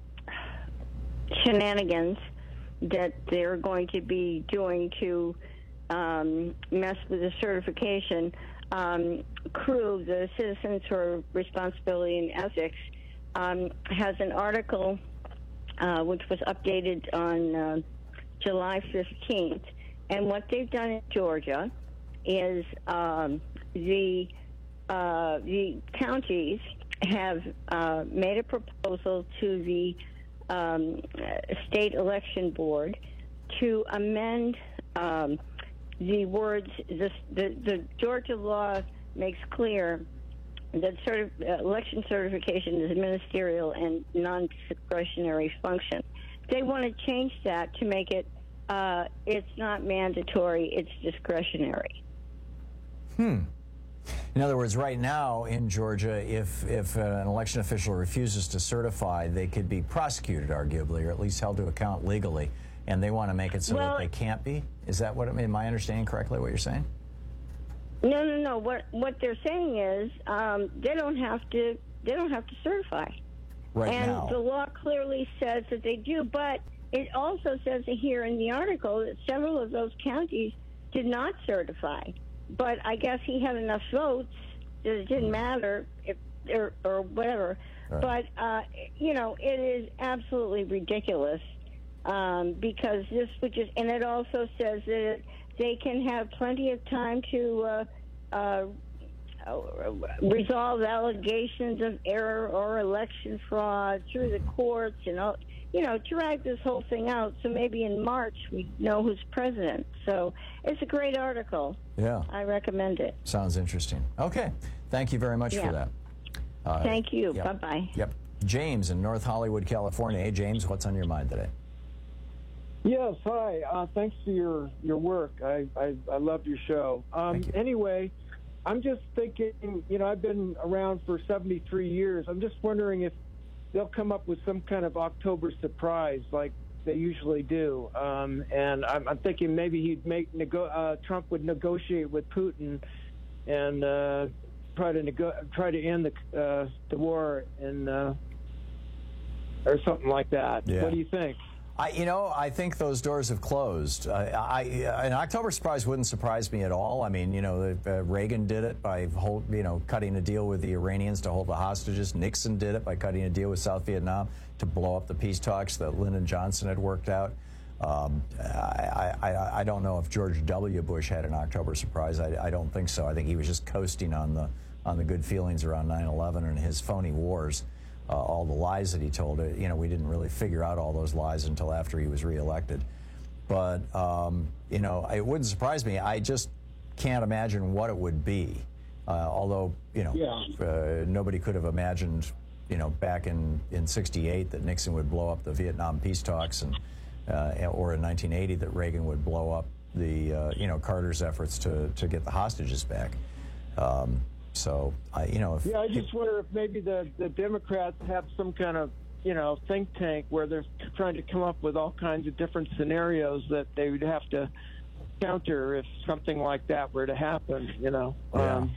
shenanigans that they're going to be doing to um, mess with the certification, um, C R U, the Citizens for Responsibility and Ethics, um, has an article uh, which was updated on uh, July fifteenth. And what they've done in Georgia is um, the uh, the counties have uh, made a proposal to the um, state election board to amend um, the words. The, the, the Georgia law makes clear that certi- uh, election certification is a ministerial and non-discretionary function. They want to change that to make it uh, it's not mandatory, it's discretionary. Hmm. In other words, right now in Georgia, if if an election official refuses to certify, they could be prosecuted, arguably, or at least held to account legally, and they want to make it so well, that they can't be? Is that what, am I understanding correctly what you're saying? No, no, no. What what they're saying is um, they don't have to they don't have to certify. Right and now. the law clearly says that they do, but it also says here in the article that several of those counties did not certify. But I guess he had enough votes that it didn't matter if or, or whatever. Right. But uh, you know, it is absolutely ridiculous um, because this would just, and it also says that they can have plenty of time to uh, uh, resolve allegations of error or election fraud through the courts and all. You know, drag this whole thing out so maybe in March we know who's president. So it's a great article. Yeah. I recommend it. Sounds interesting. Okay. Thank you very much yeah. for that. Uh, Thank you. Yep. Bye-bye. Yep. James in North Hollywood, California. Hey, James, what's on your mind today? Yes, hi. Uh, thanks for your, your work. I, I, I love your show. Um, Thank you. Anyway, I'm just thinking, you know, I've been around for seventy-three years. I'm just wondering if they'll come up with some kind of October surprise like they usually do. Um, and I'm, I'm thinking maybe he'd make nego- uh, Trump would negotiate with Putin and uh, try to nego- try to end the uh, the war in, uh, or something like that. Yeah. What do you think? I, you know, I think those doors have closed. Uh, I, an October surprise wouldn't surprise me at all. I mean, you know, uh, Reagan did it by, hold, you know, cutting a deal with the Iranians to hold the hostages. Nixon did it by cutting a deal with South Vietnam to blow up the peace talks that Lyndon Johnson had worked out. Um, I, I, I don't know if George W. Bush had an October surprise. I, I don't think so. I think he was just coasting on the on the good feelings around nine eleven and his phony wars. Uh, all the lies that he told, you know, we didn't really figure out all those lies until after he was reelected. But, um, you know, it wouldn't surprise me. I just can't imagine what it would be. Uh, although, you know, yeah. uh, nobody could have imagined, you know, back in, in sixty-eight that Nixon would blow up the Vietnam peace talks, and uh, or in nineteen eighty that Reagan would blow up the, uh, you know, Carter's efforts to, to get the hostages back. Um, So, I, you know, if yeah, I just wonder if maybe the, the Democrats have some kind of, you know, think tank where they're trying to come up with all kinds of different scenarios that they would have to counter if something like that were to happen, you know. Yeah. Um,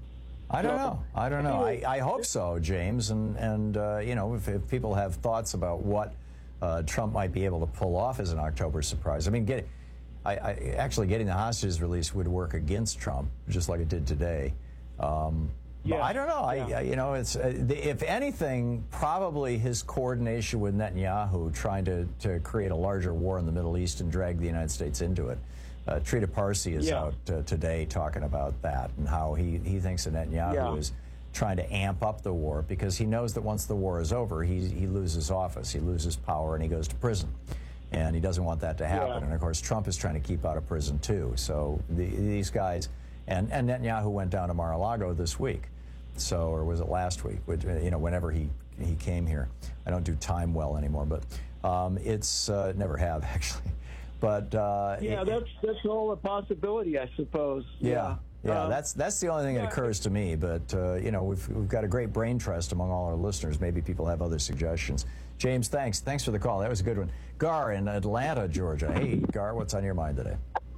I don't know. I don't know. I, I hope so, James. And, and uh, you know, if, if people have thoughts about what uh, Trump might be able to pull off as an October surprise. I mean, get, I, I, actually getting the hostages released would work against Trump, just like it did today. Um, yeah. I don't know. Yeah. I, you know, it's uh, the, if anything, probably his coordination with Netanyahu trying to, to create a larger war in the Middle East and drag the United States into it. Uh, Trita Parsi is yeah. out uh, today talking about that and how he, he thinks that Netanyahu yeah. is trying to amp up the war because he knows that once the war is over, he, he loses office, he loses power, and he goes to prison. And he doesn't want that to happen. Yeah. And, of course, Trump is trying to keep out of prison, too. So the, these guys... And, and Netanyahu went down to Mar-a-Lago this week, so or was it last week? Which, you know, whenever he he came here, I don't do time well anymore, but um, it's uh, never have actually. But uh, yeah, it, that's that's all a possibility, I suppose. Yeah, yeah, yeah um, that's that's the only thing yeah. that occurs to me. But uh, you know, we've we've got a great brain trust among all our listeners. Maybe people have other suggestions. James, thanks, thanks for the call. That was a good one. Gar in Atlanta, Georgia. Hey, Gar, what's on your mind today?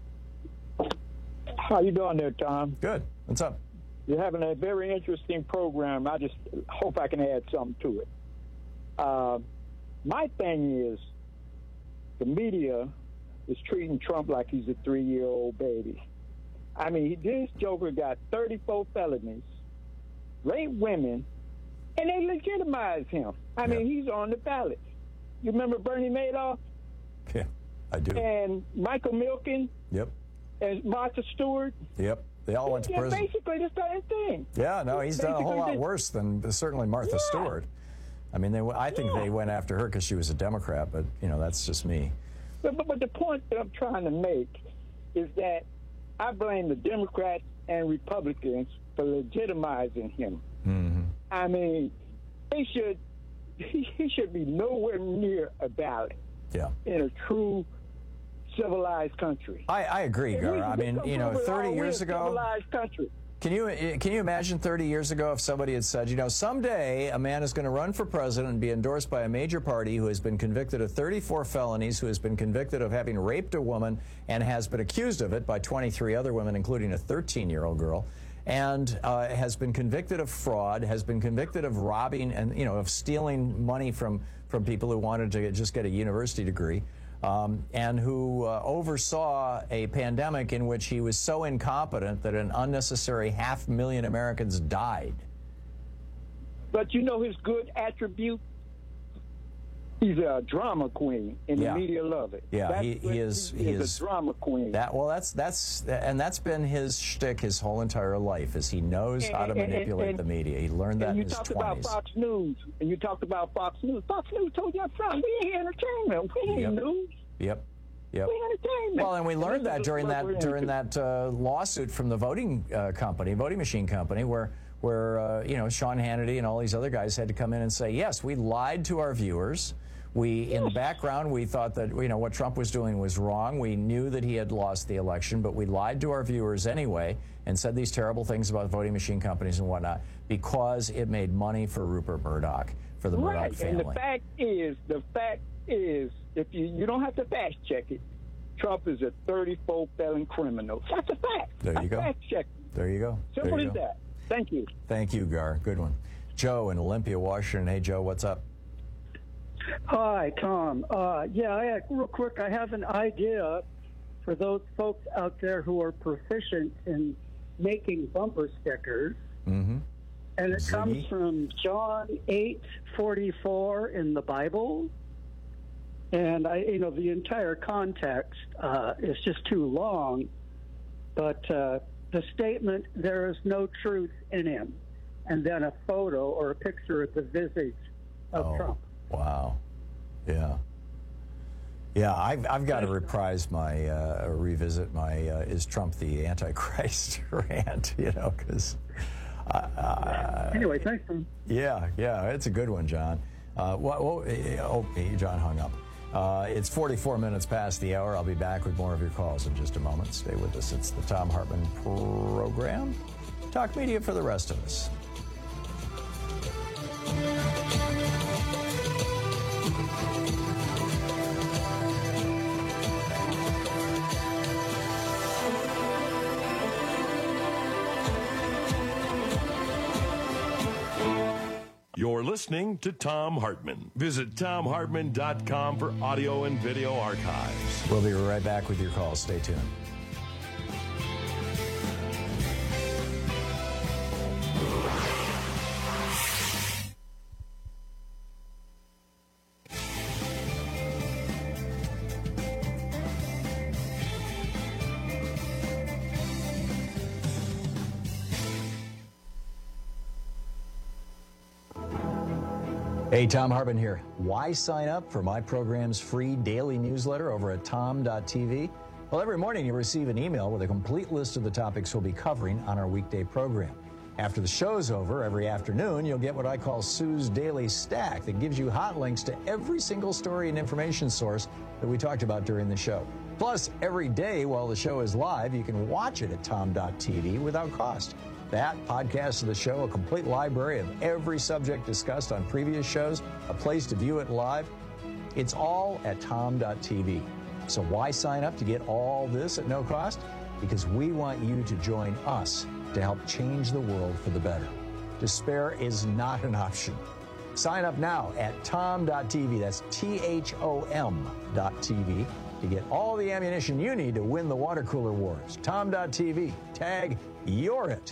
How you doing there, Tom? Good. What's up? You're having a very interesting program. I just hope I can add something to it. Uh, my thing is the media is treating Trump like he's a three-year-old baby. I mean, this joker got thirty-four felonies, raped women, and they legitimize him. I yep. mean, he's on the ballot. You remember Bernie Madoff? Yeah, I do. And Michael Milken? Yep. And Martha Stewart? Yep. They all went to yeah, prison. Basically the same thing. Yeah, no, he's done a whole lot this. worse than certainly Martha yeah. Stewart. I mean, they, I think yeah. they went after her because she was a Democrat, but, you know, that's just me. But, but, but the point that I'm trying to make is that I blame the Democrats and Republicans for legitimizing him. Mm-hmm. I mean, they should he, he should be nowhere near a ballot yeah. in a true civilized country. I, I agree, Gar. I mean, you know, thirty years ago, civilized country. Can you can you imagine thirty years ago if somebody had said, you know, someday a man is going to run for president and be endorsed by a major party who has been convicted of thirty-four felonies, who has been convicted of having raped a woman and has been accused of it by twenty-three other women, including a thirteen-year-old girl, and uh, has been convicted of fraud, has been convicted of robbing and, you know, of stealing money from from people who wanted to just get a university degree. Um, and who uh, oversaw a pandemic in which he was so incompetent that an unnecessary half million Americans died. But you know his good attribute? He's a drama queen, and yeah. the media love it. Yeah, that's he, he is. He, he is, is a drama queen. That well, that's that's and that's been his shtick his whole entire life. Is he knows and, how to and, manipulate and, the media. He learned that and you in his talked twenties. about Fox News, and you talked about Fox News. Fox News told you up front, we ain't entertainment. We ain't yep. news. Yep. Yep. We entertainment. Well, and we learned that during that during that uh, lawsuit from the voting uh, company, voting machine company, where where uh, you know Sean Hannity and all these other guys had to come in and say, yes, we lied to our viewers. We, in the background, we thought that, you know, what Trump was doing was wrong. We knew that he had lost the election, but we lied to our viewers anyway and said these terrible things about voting machine companies and whatnot because it made money for Rupert Murdoch, for the right. Murdoch family. And the fact is, the fact is, if you, you don't have to fact check it, Trump is a thirty-four felon criminal. That's a fact. There you I go. Fact check it. There you go. Simple there you as go. that. Thank you. Thank you, Gar. Good one. Joe in Olympia, Washington. Hey, Joe, what's up? Hi, Tom. Uh, yeah, I, real quick, I have an idea for those folks out there who are proficient in making bumper stickers. Mm-hmm. And it Ziggy. comes from John eight forty-four in the Bible. And, I, you know, the entire context uh, is just too long. But uh, the statement, there is no truth in him, and then a photo or a picture of the visage of Oh, Trump. wow. Yeah. Yeah, I've, I've got to reprise my, uh, revisit my, uh, is Trump the Antichrist rant, you know, because... Uh, Anyway, thanks, Tom. Yeah, yeah, it's a good one, John. Uh, what, what, oh, John hung up. Uh, it's forty-four minutes past the hour. I'll be back with more of your calls in just a moment. Stay with us. It's the Thom Hartmann Program. Talk media for the rest of us. You're listening to Thom Hartmann. Visit Thom Hartmann dot com for audio and video archives. We'll be right back with your calls. Stay tuned. Hey, Thom Hartmann here. Why sign up for my program's free daily newsletter over at tom dot t v? Well, every morning you receive an email with a complete list of the topics we'll be covering on our weekday program. After the show's over, every afternoon, you'll get what I call Sue's Daily Stack that gives you hot links to every single story and information source that we talked about during the show. Plus, every day while the show is live, you can watch it at tom dot t v without cost. That, podcast of the show, a complete library of every subject discussed on previous shows, a place to view it live. It's all at tom dot t v. So why sign up to get all this at no cost? Because we want you to join us to help change the world for the better. Despair is not an option. Sign up now at tom dot t v. That's T H O M dot T V to get all the ammunition you need to win the water cooler wars. tom dot t v. Tag You're It.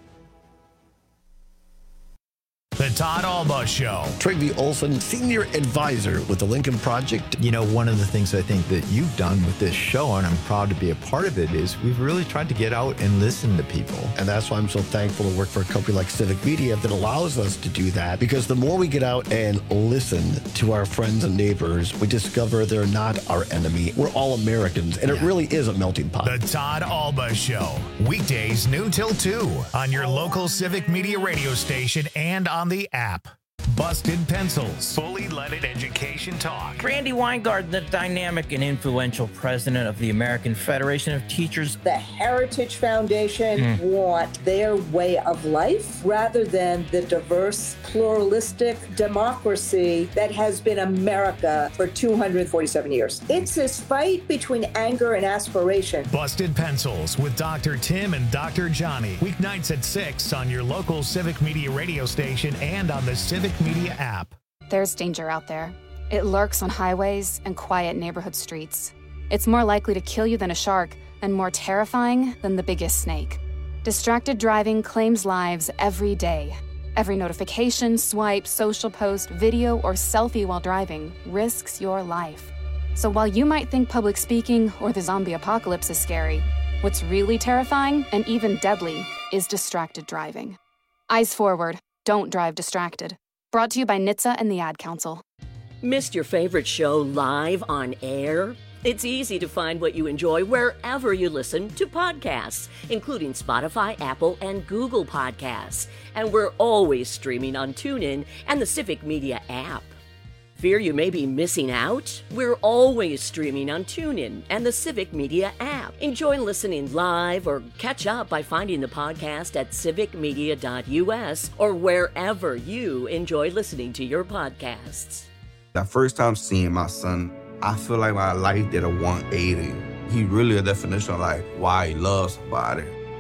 The Todd Alba Show. Trygve Olson, Senior Advisor with the Lincoln Project. You know, one of the things I think that you've done with this show, and I'm proud to be a part of it, is we've really tried to get out and listen to people. And that's why I'm so thankful to work for a company like Civic Media that allows us to do that. Because the more we get out and listen to our friends and neighbors, we discover they're not our enemy. We're all Americans, and yeah. It really is a melting pot. The Todd Alba Show. Weekdays noon till two on your local Civic Media radio station and on the app. Busted Pencils. Fully leaded education talk. Randy Weingarten, the dynamic and influential president of the American Federation of Teachers. The Heritage Foundation Mm. want their way of life rather than the diverse, pluralistic democracy that has been America for two hundred forty-seven years. It's this fight between anger and aspiration. Busted Pencils with Doctor Tim and Doctor Johnny. Weeknights at six on your local Civic Media radio station and on the Civic Media app. There's danger out there. It lurks on highways and quiet neighborhood streets. It's more likely to kill you than a shark and more terrifying than the biggest snake. Distracted driving claims lives every day. Every notification, swipe, social post, video, or selfie while driving risks your life. So while you might think public speaking or the zombie apocalypse is scary, what's really terrifying and even deadly is distracted driving. Eyes forward. Don't drive distracted. Brought to you by N H T S A and the Ad Council. Missed your favorite show live on air? It's easy to find what you enjoy wherever you listen to podcasts, including Spotify, Apple, and Google Podcasts. And we're always streaming on TuneIn and the Civic Media app. Fear you may be missing out? We're always streaming on TuneIn and the Civic Media app. Enjoy listening live or catch up by finding the podcast at civic media dot u s or wherever you enjoy listening to your podcasts. The first time seeing my son, I feel like my life did a one eighty. He really a definition of like why he loves somebody.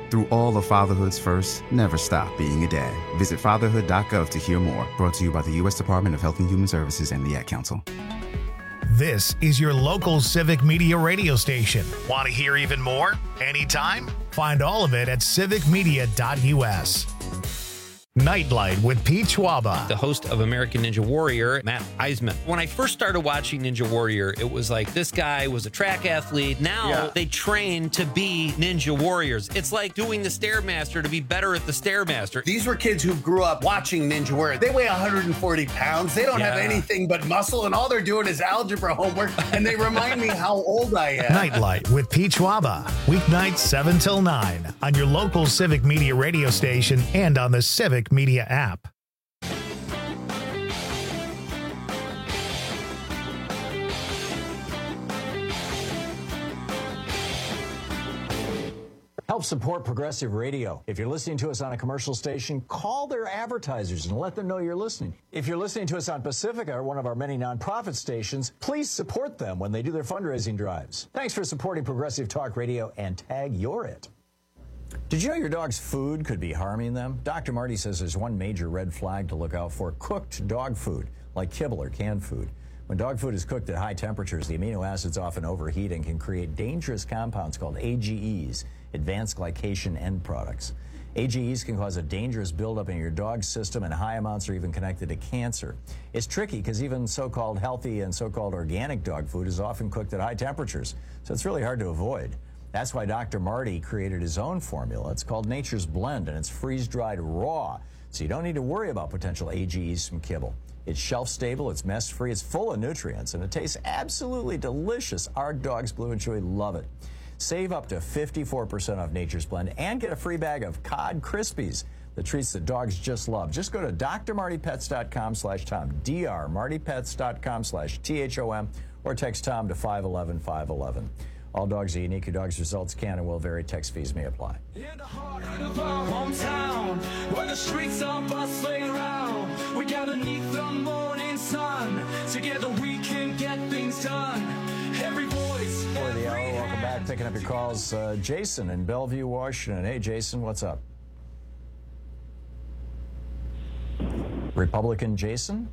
Through all of fatherhood's firsts, never stop being a dad. Visit fatherhood dot gov to hear more. Brought to you by the U S Department of Health and Human Services and the Ad Council. This is your local Civic Media radio station. Want to hear even more? Anytime? Find all of it at civic media dot u s. Nightlight with Pete Schwaba. The host of American Ninja Warrior, Matt Eisman. When I first started watching Ninja Warrior, it was like this guy was a track athlete. Now Yeah. they train to be Ninja Warriors. It's like doing the Stairmaster to be better at the Stairmaster. These were kids who grew up watching Ninja Warrior. They weigh one hundred forty pounds. They don't have Yeah. anything but muscle, and all they're doing is algebra homework, and they remind me how old I am. Nightlight with Pete Schwaba. Weeknights seven till nine on your local Civic Media radio station and on the Civic Media app. Help support Progressive Radio. If you're listening to us on a commercial station, call their advertisers and let them know you're listening. If you're listening to us on Pacifica, or one of our many nonprofit stations, please support them when they do their fundraising drives. Thanks for supporting Progressive Talk Radio, and tag You're It. Did you know your dog's food could be harming them? Doctor Marty says there's one major red flag to look out for: cooked dog food, like kibble or canned food. When dog food is cooked at high temperatures, the amino acids often overheat and can create dangerous compounds called A G Es, advanced glycation end products. A G Es can cause a dangerous buildup in your dog's system, and high amounts are even connected to cancer. It's tricky because even so-called healthy and so-called organic dog food is often cooked at high temperatures, so it's really hard to avoid. That's why Doctor Marty created his own formula. It's called Nature's Blend, and it's freeze-dried raw, so you don't need to worry about potential A G Es from kibble. It's shelf-stable, it's mess-free, it's full of nutrients, and it tastes absolutely delicious. Our dogs, Blue and Chewy, love it. Save up to fifty-four percent off Nature's Blend and get a free bag of Cod Krispies, the treats that dogs just love. Just go to d r marty pets dot com slash tom, d r marty pets dot com slash T H O M, or text Tom to five one one five one one. All dogs are unique. Your dog's results can and will vary. Text fees may apply. In the heart of our hometown, where the streets are bustling around, we gather neath the morning sun. Together we can get things done. Every voice, For the hour, welcome back. Picking up your calls. Uh, Jason in Bellevue, Washington. Hey, Jason, what's up? Republican Jason?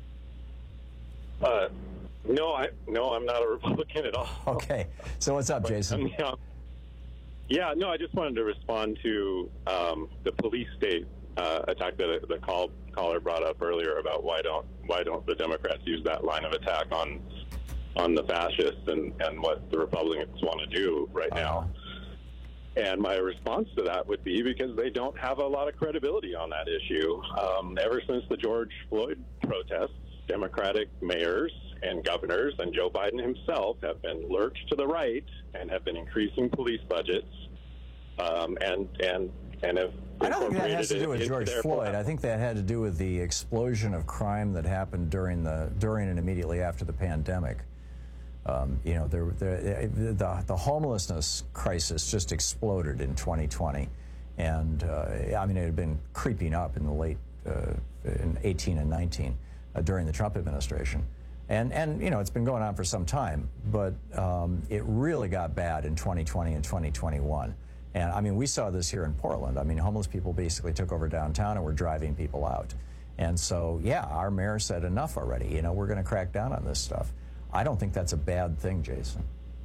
Uh, no, I no, I'm not a Republican at all. Okay, so what's up, Jason? Um, yeah, yeah, no, I just wanted to respond to um, the police state uh, attack that the call caller brought up earlier about why don't why don't the Democrats use that line of attack on on the fascists and, and what the Republicans want to do right now. And my response to that would be because they don't have a lot of credibility on that issue. Um, ever since the George Floyd protests, Democratic mayors and governors and Joe Biden himself have been lurched to the right and have been increasing police budgets um, and and and have I don't think that has to incorporated do with it George into their Floyd. I think that had to do with the explosion of crime that happened during the during and immediately after the pandemic. Um, you know, there, there, the, the homelessness crisis just exploded in twenty twenty. And, uh, I mean, it had been creeping up in the late, uh, in eighteen and nineteen uh, during the Trump administration. And, and, you know, it's been going on for some time, but um, it really got bad in twenty twenty and twenty twenty-one. And, I mean, we saw this here in Portland. I mean, homeless people basically took over downtown and were driving people out. And so, yeah, our mayor said enough already. You know, we're going to crack down on this stuff. I don't think that's a bad thing, Jason.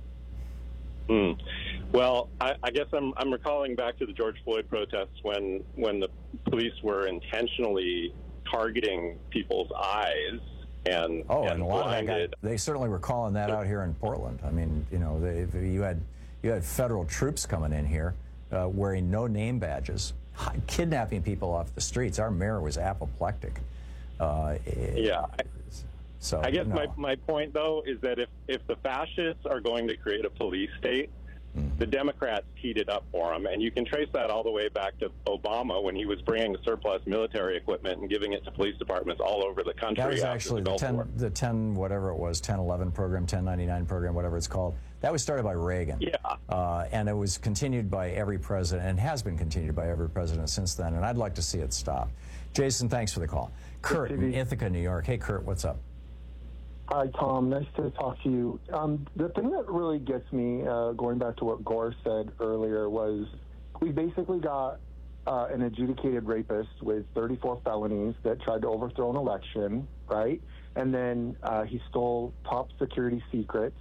Hmm. Well, I, I guess I'm, I'm recalling back to the George Floyd protests when when the police were intentionally targeting people's eyes and oh, and, and a lot blinded. of that got, they certainly were calling that out here in Portland. I mean, you know, they, you had you had federal troops coming in here uh, wearing no name badges, kidnapping people off the streets. Our mayor was apoplectic. Uh, yeah. So I guess no. my, my point, though, is that if, if the fascists are going to create a police state, mm-hmm. the Democrats teed it up for them. And you can trace that all the way back to Obama when he was bringing surplus military equipment and giving it to police departments all over the country. That was after actually the, Oh, the ten, the ten, whatever it was, ten eleven program, ten ninety-nine program, whatever it's called. That was started by Reagan. Yeah. Uh, and it was continued by every president, and has been continued by every president since then. And I'd like to see it stop. Jason, thanks for the call. Kurt in Ithaca, New York. Hey, Kurt, what's up? Hi, Tom. Nice to talk to you. Um, the thing that really gets me, uh, going back to what Gore said earlier, was we basically got uh, an adjudicated rapist with thirty-four felonies that tried to overthrow an election, right? And then uh, he stole top security secrets.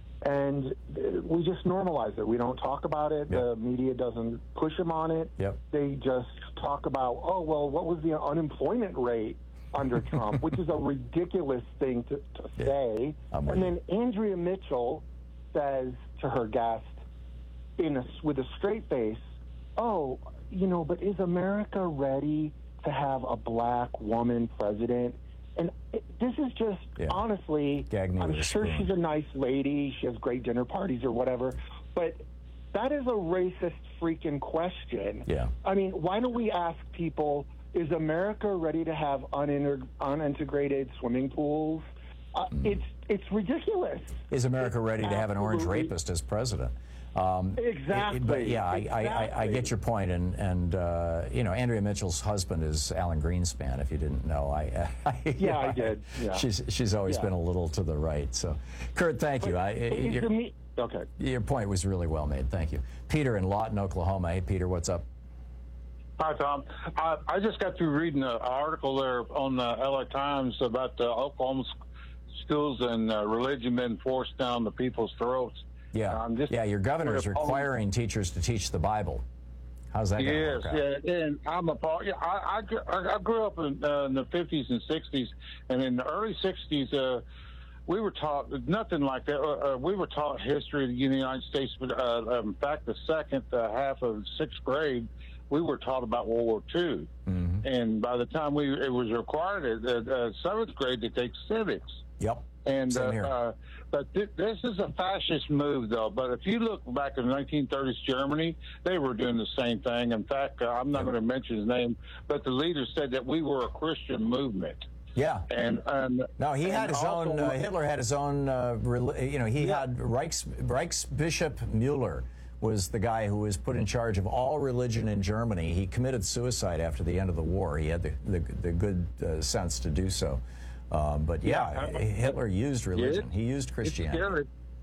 And we just normalize it. We don't talk about it. Yep. The media doesn't push him on it. Yep. They just talk about, oh, well, what was the unemployment rate under Trump, which is a ridiculous thing to, to yeah. say. I'm and then Andrea Mitchell says to her guest in a, with a straight face, oh, you know, but is America ready to have a black woman president? And it, this is just, yeah. honestly, I'm sure spoon. she's a nice lady. She has great dinner parties or whatever. But that is a racist freaking question. Yeah. I mean, why don't we ask people, is America ready to have uninter- unintegrated swimming pools? Uh, mm. It's it's ridiculous. Is America it's ready to have an orange rapist as president? Um, exactly. It, but yeah, exactly. I, I, I get your point, and and uh, you know, Andrea Mitchell's husband is Alan Greenspan. If you didn't know, I, I yeah, you know, I did. Yeah. She's she's always yeah. been a little to the right. So, Kurt, thank but, you. I, your, me- okay. Your point was really well made. Thank you, Peter in Lawton, Oklahoma. Hey, Peter, what's up? Hi, Tom. I, I just got through reading an article there on the L A Times about the Oklahoma schools and uh, religion being forced down the people's throats. Yeah, um, just yeah. Your governor is requiring teachers to teach the Bible. How's that going to work out? Yes, yeah, and I'm a part. Yeah, I, I, I grew up in, uh, in the fifties and sixties, and in the early sixties, uh, we were taught nothing like that. Uh, uh, we were taught history of the United States, but uh, in fact, the second uh, half of sixth grade, we were taught about World War Two, mm-hmm. and by the time we it was required at uh, seventh grade to take civics. Yep. And Same uh, here. uh, but th- this is a fascist move, though. But if you look back in the nineteen thirties Germany, they were doing the same thing. In fact, uh, I'm not going to mention his name, but the leader said that we were a Christian movement. Yeah. And, and no, he and had his also, own. Uh, Hitler had his own. Uh, you know, he yeah. had Reichs, Reichsbishop Mueller was the guy who was put in charge of all religion in Germany. He committed suicide after the end of the war. He had the the, the good uh, sense to do so. Um, but yeah, yeah, Hitler used religion. He used Christianity.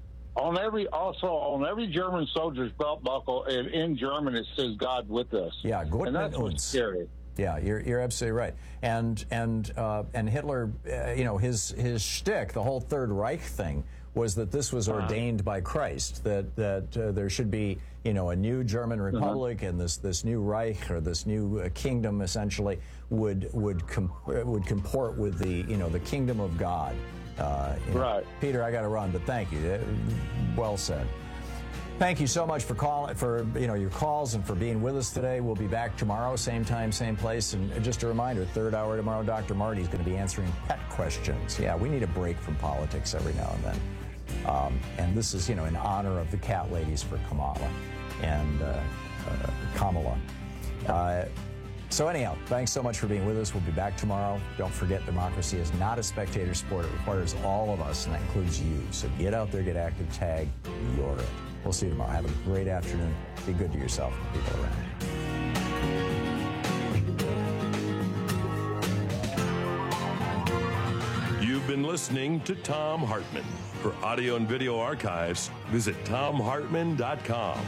On every also on every German soldier's belt buckle in, in German it says "God with us." Yeah, Gott and that's mit what's uns. scary. Yeah, you're you're absolutely right. And and uh, and Hitler, uh, you know, his his shtick, the whole Third Reich thing, was that this was ordained by Christ, that that uh, there should be, you know, a new German republic, uh-huh. and this this new Reich or this new uh, kingdom essentially would would com- would comport with the you know the kingdom of God. Uh, right, know. Peter, I got to run, but thank you. Uh, well said. Thank you so much for calling, for you know your calls and for being with us today. We'll be back tomorrow, same time, same place. And just a reminder, third hour tomorrow, Doctor Marty is going to be answering pet questions. Yeah, we need a break from politics every now and then. Um, and this is, you know, in honor of the cat ladies for Kamala and uh, uh, Kamala. Uh, so anyhow, thanks so much for being with us. We'll be back tomorrow. Don't forget, democracy is not a spectator sport. It requires all of us, and that includes you. So get out there, get active, tag, you're it. We'll see you tomorrow. Have a great afternoon. Be good to yourself and people around you. You've been listening to Thom Hartmann. For audio and video archives, visit Thom Hartmann dot com.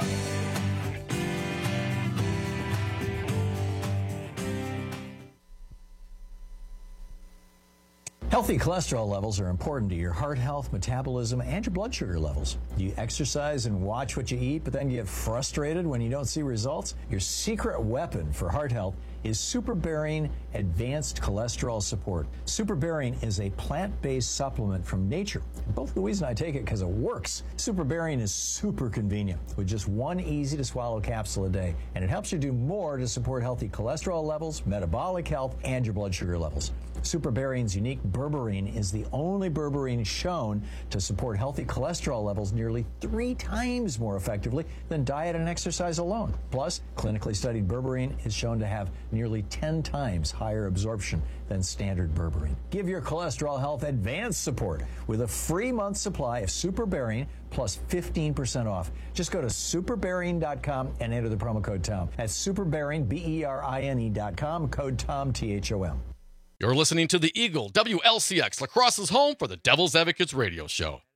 Healthy cholesterol levels are important to your heart health, metabolism, and your blood sugar levels. Do you exercise and watch what you eat, but then get frustrated when you don't see results? Your secret weapon for heart health is SuperBarian Advanced Cholesterol Support. SuperBarian is a plant-based supplement from nature. Both Louise and I take it because it works. SuperBarian is super convenient with just one easy-to-swallow capsule a day, and it helps you do more to support healthy cholesterol levels, metabolic health, and your blood sugar levels. SuperBarian's unique berberine is the only berberine shown to support healthy cholesterol levels nearly three times more effectively than diet and exercise alone. Plus, clinically studied berberine is shown to have nearly ten times higher absorption than standard berberine. Give your cholesterol health advanced support with a free month supply of SuperBarian plus fifteen percent off. Just go to superbarian dot com and enter the promo code Tom. That's SuperBarian, B E R I N E dot com, code Tom, T H O M. You're listening to the Eagle W L C X, La Crosse's home for the Devil's Advocates radio show.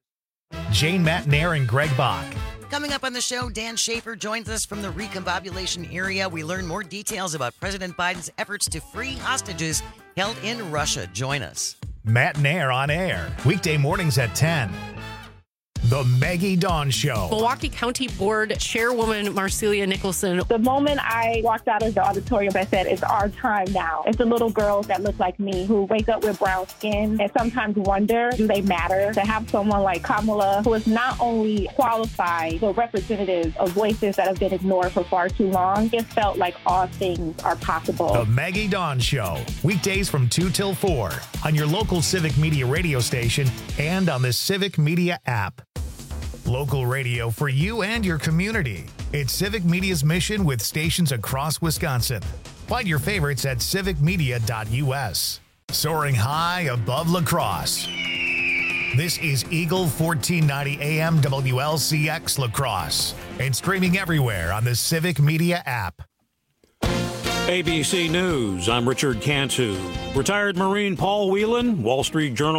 Jane Matnair and Greg Bach. Coming up on the show, Dan Schaefer joins us from the recombobulation area. We learn more details about President Biden's efforts to free hostages held in Russia. Join us. Matt Nair on air, weekday mornings at ten. The Maggie Dawn Show. Milwaukee County Board Chairwoman Marcelia Nicholson. The moment I walked out of the auditorium, I said, it's our time now. It's the little girls that look like me who wake up with brown skin and sometimes wonder, do they matter? To have someone like Kamala, who is not only qualified, but representative of voices that have been ignored for far too long, it felt like all things are possible. The Maggie Dawn Show, weekdays from two till four on your local Civic Media radio station and on the Civic Media app. Local radio for you and your community. It's Civic Media's mission with stations across Wisconsin. Find your favorites at civic media dot u s. Soaring high above La Crosse. This is Eagle fourteen ninety A M W L C X La Crosse and streaming everywhere on the Civic Media app. A B C News, I'm Richard Cantu. Retired Marine Paul Whelan, Wall Street Journal.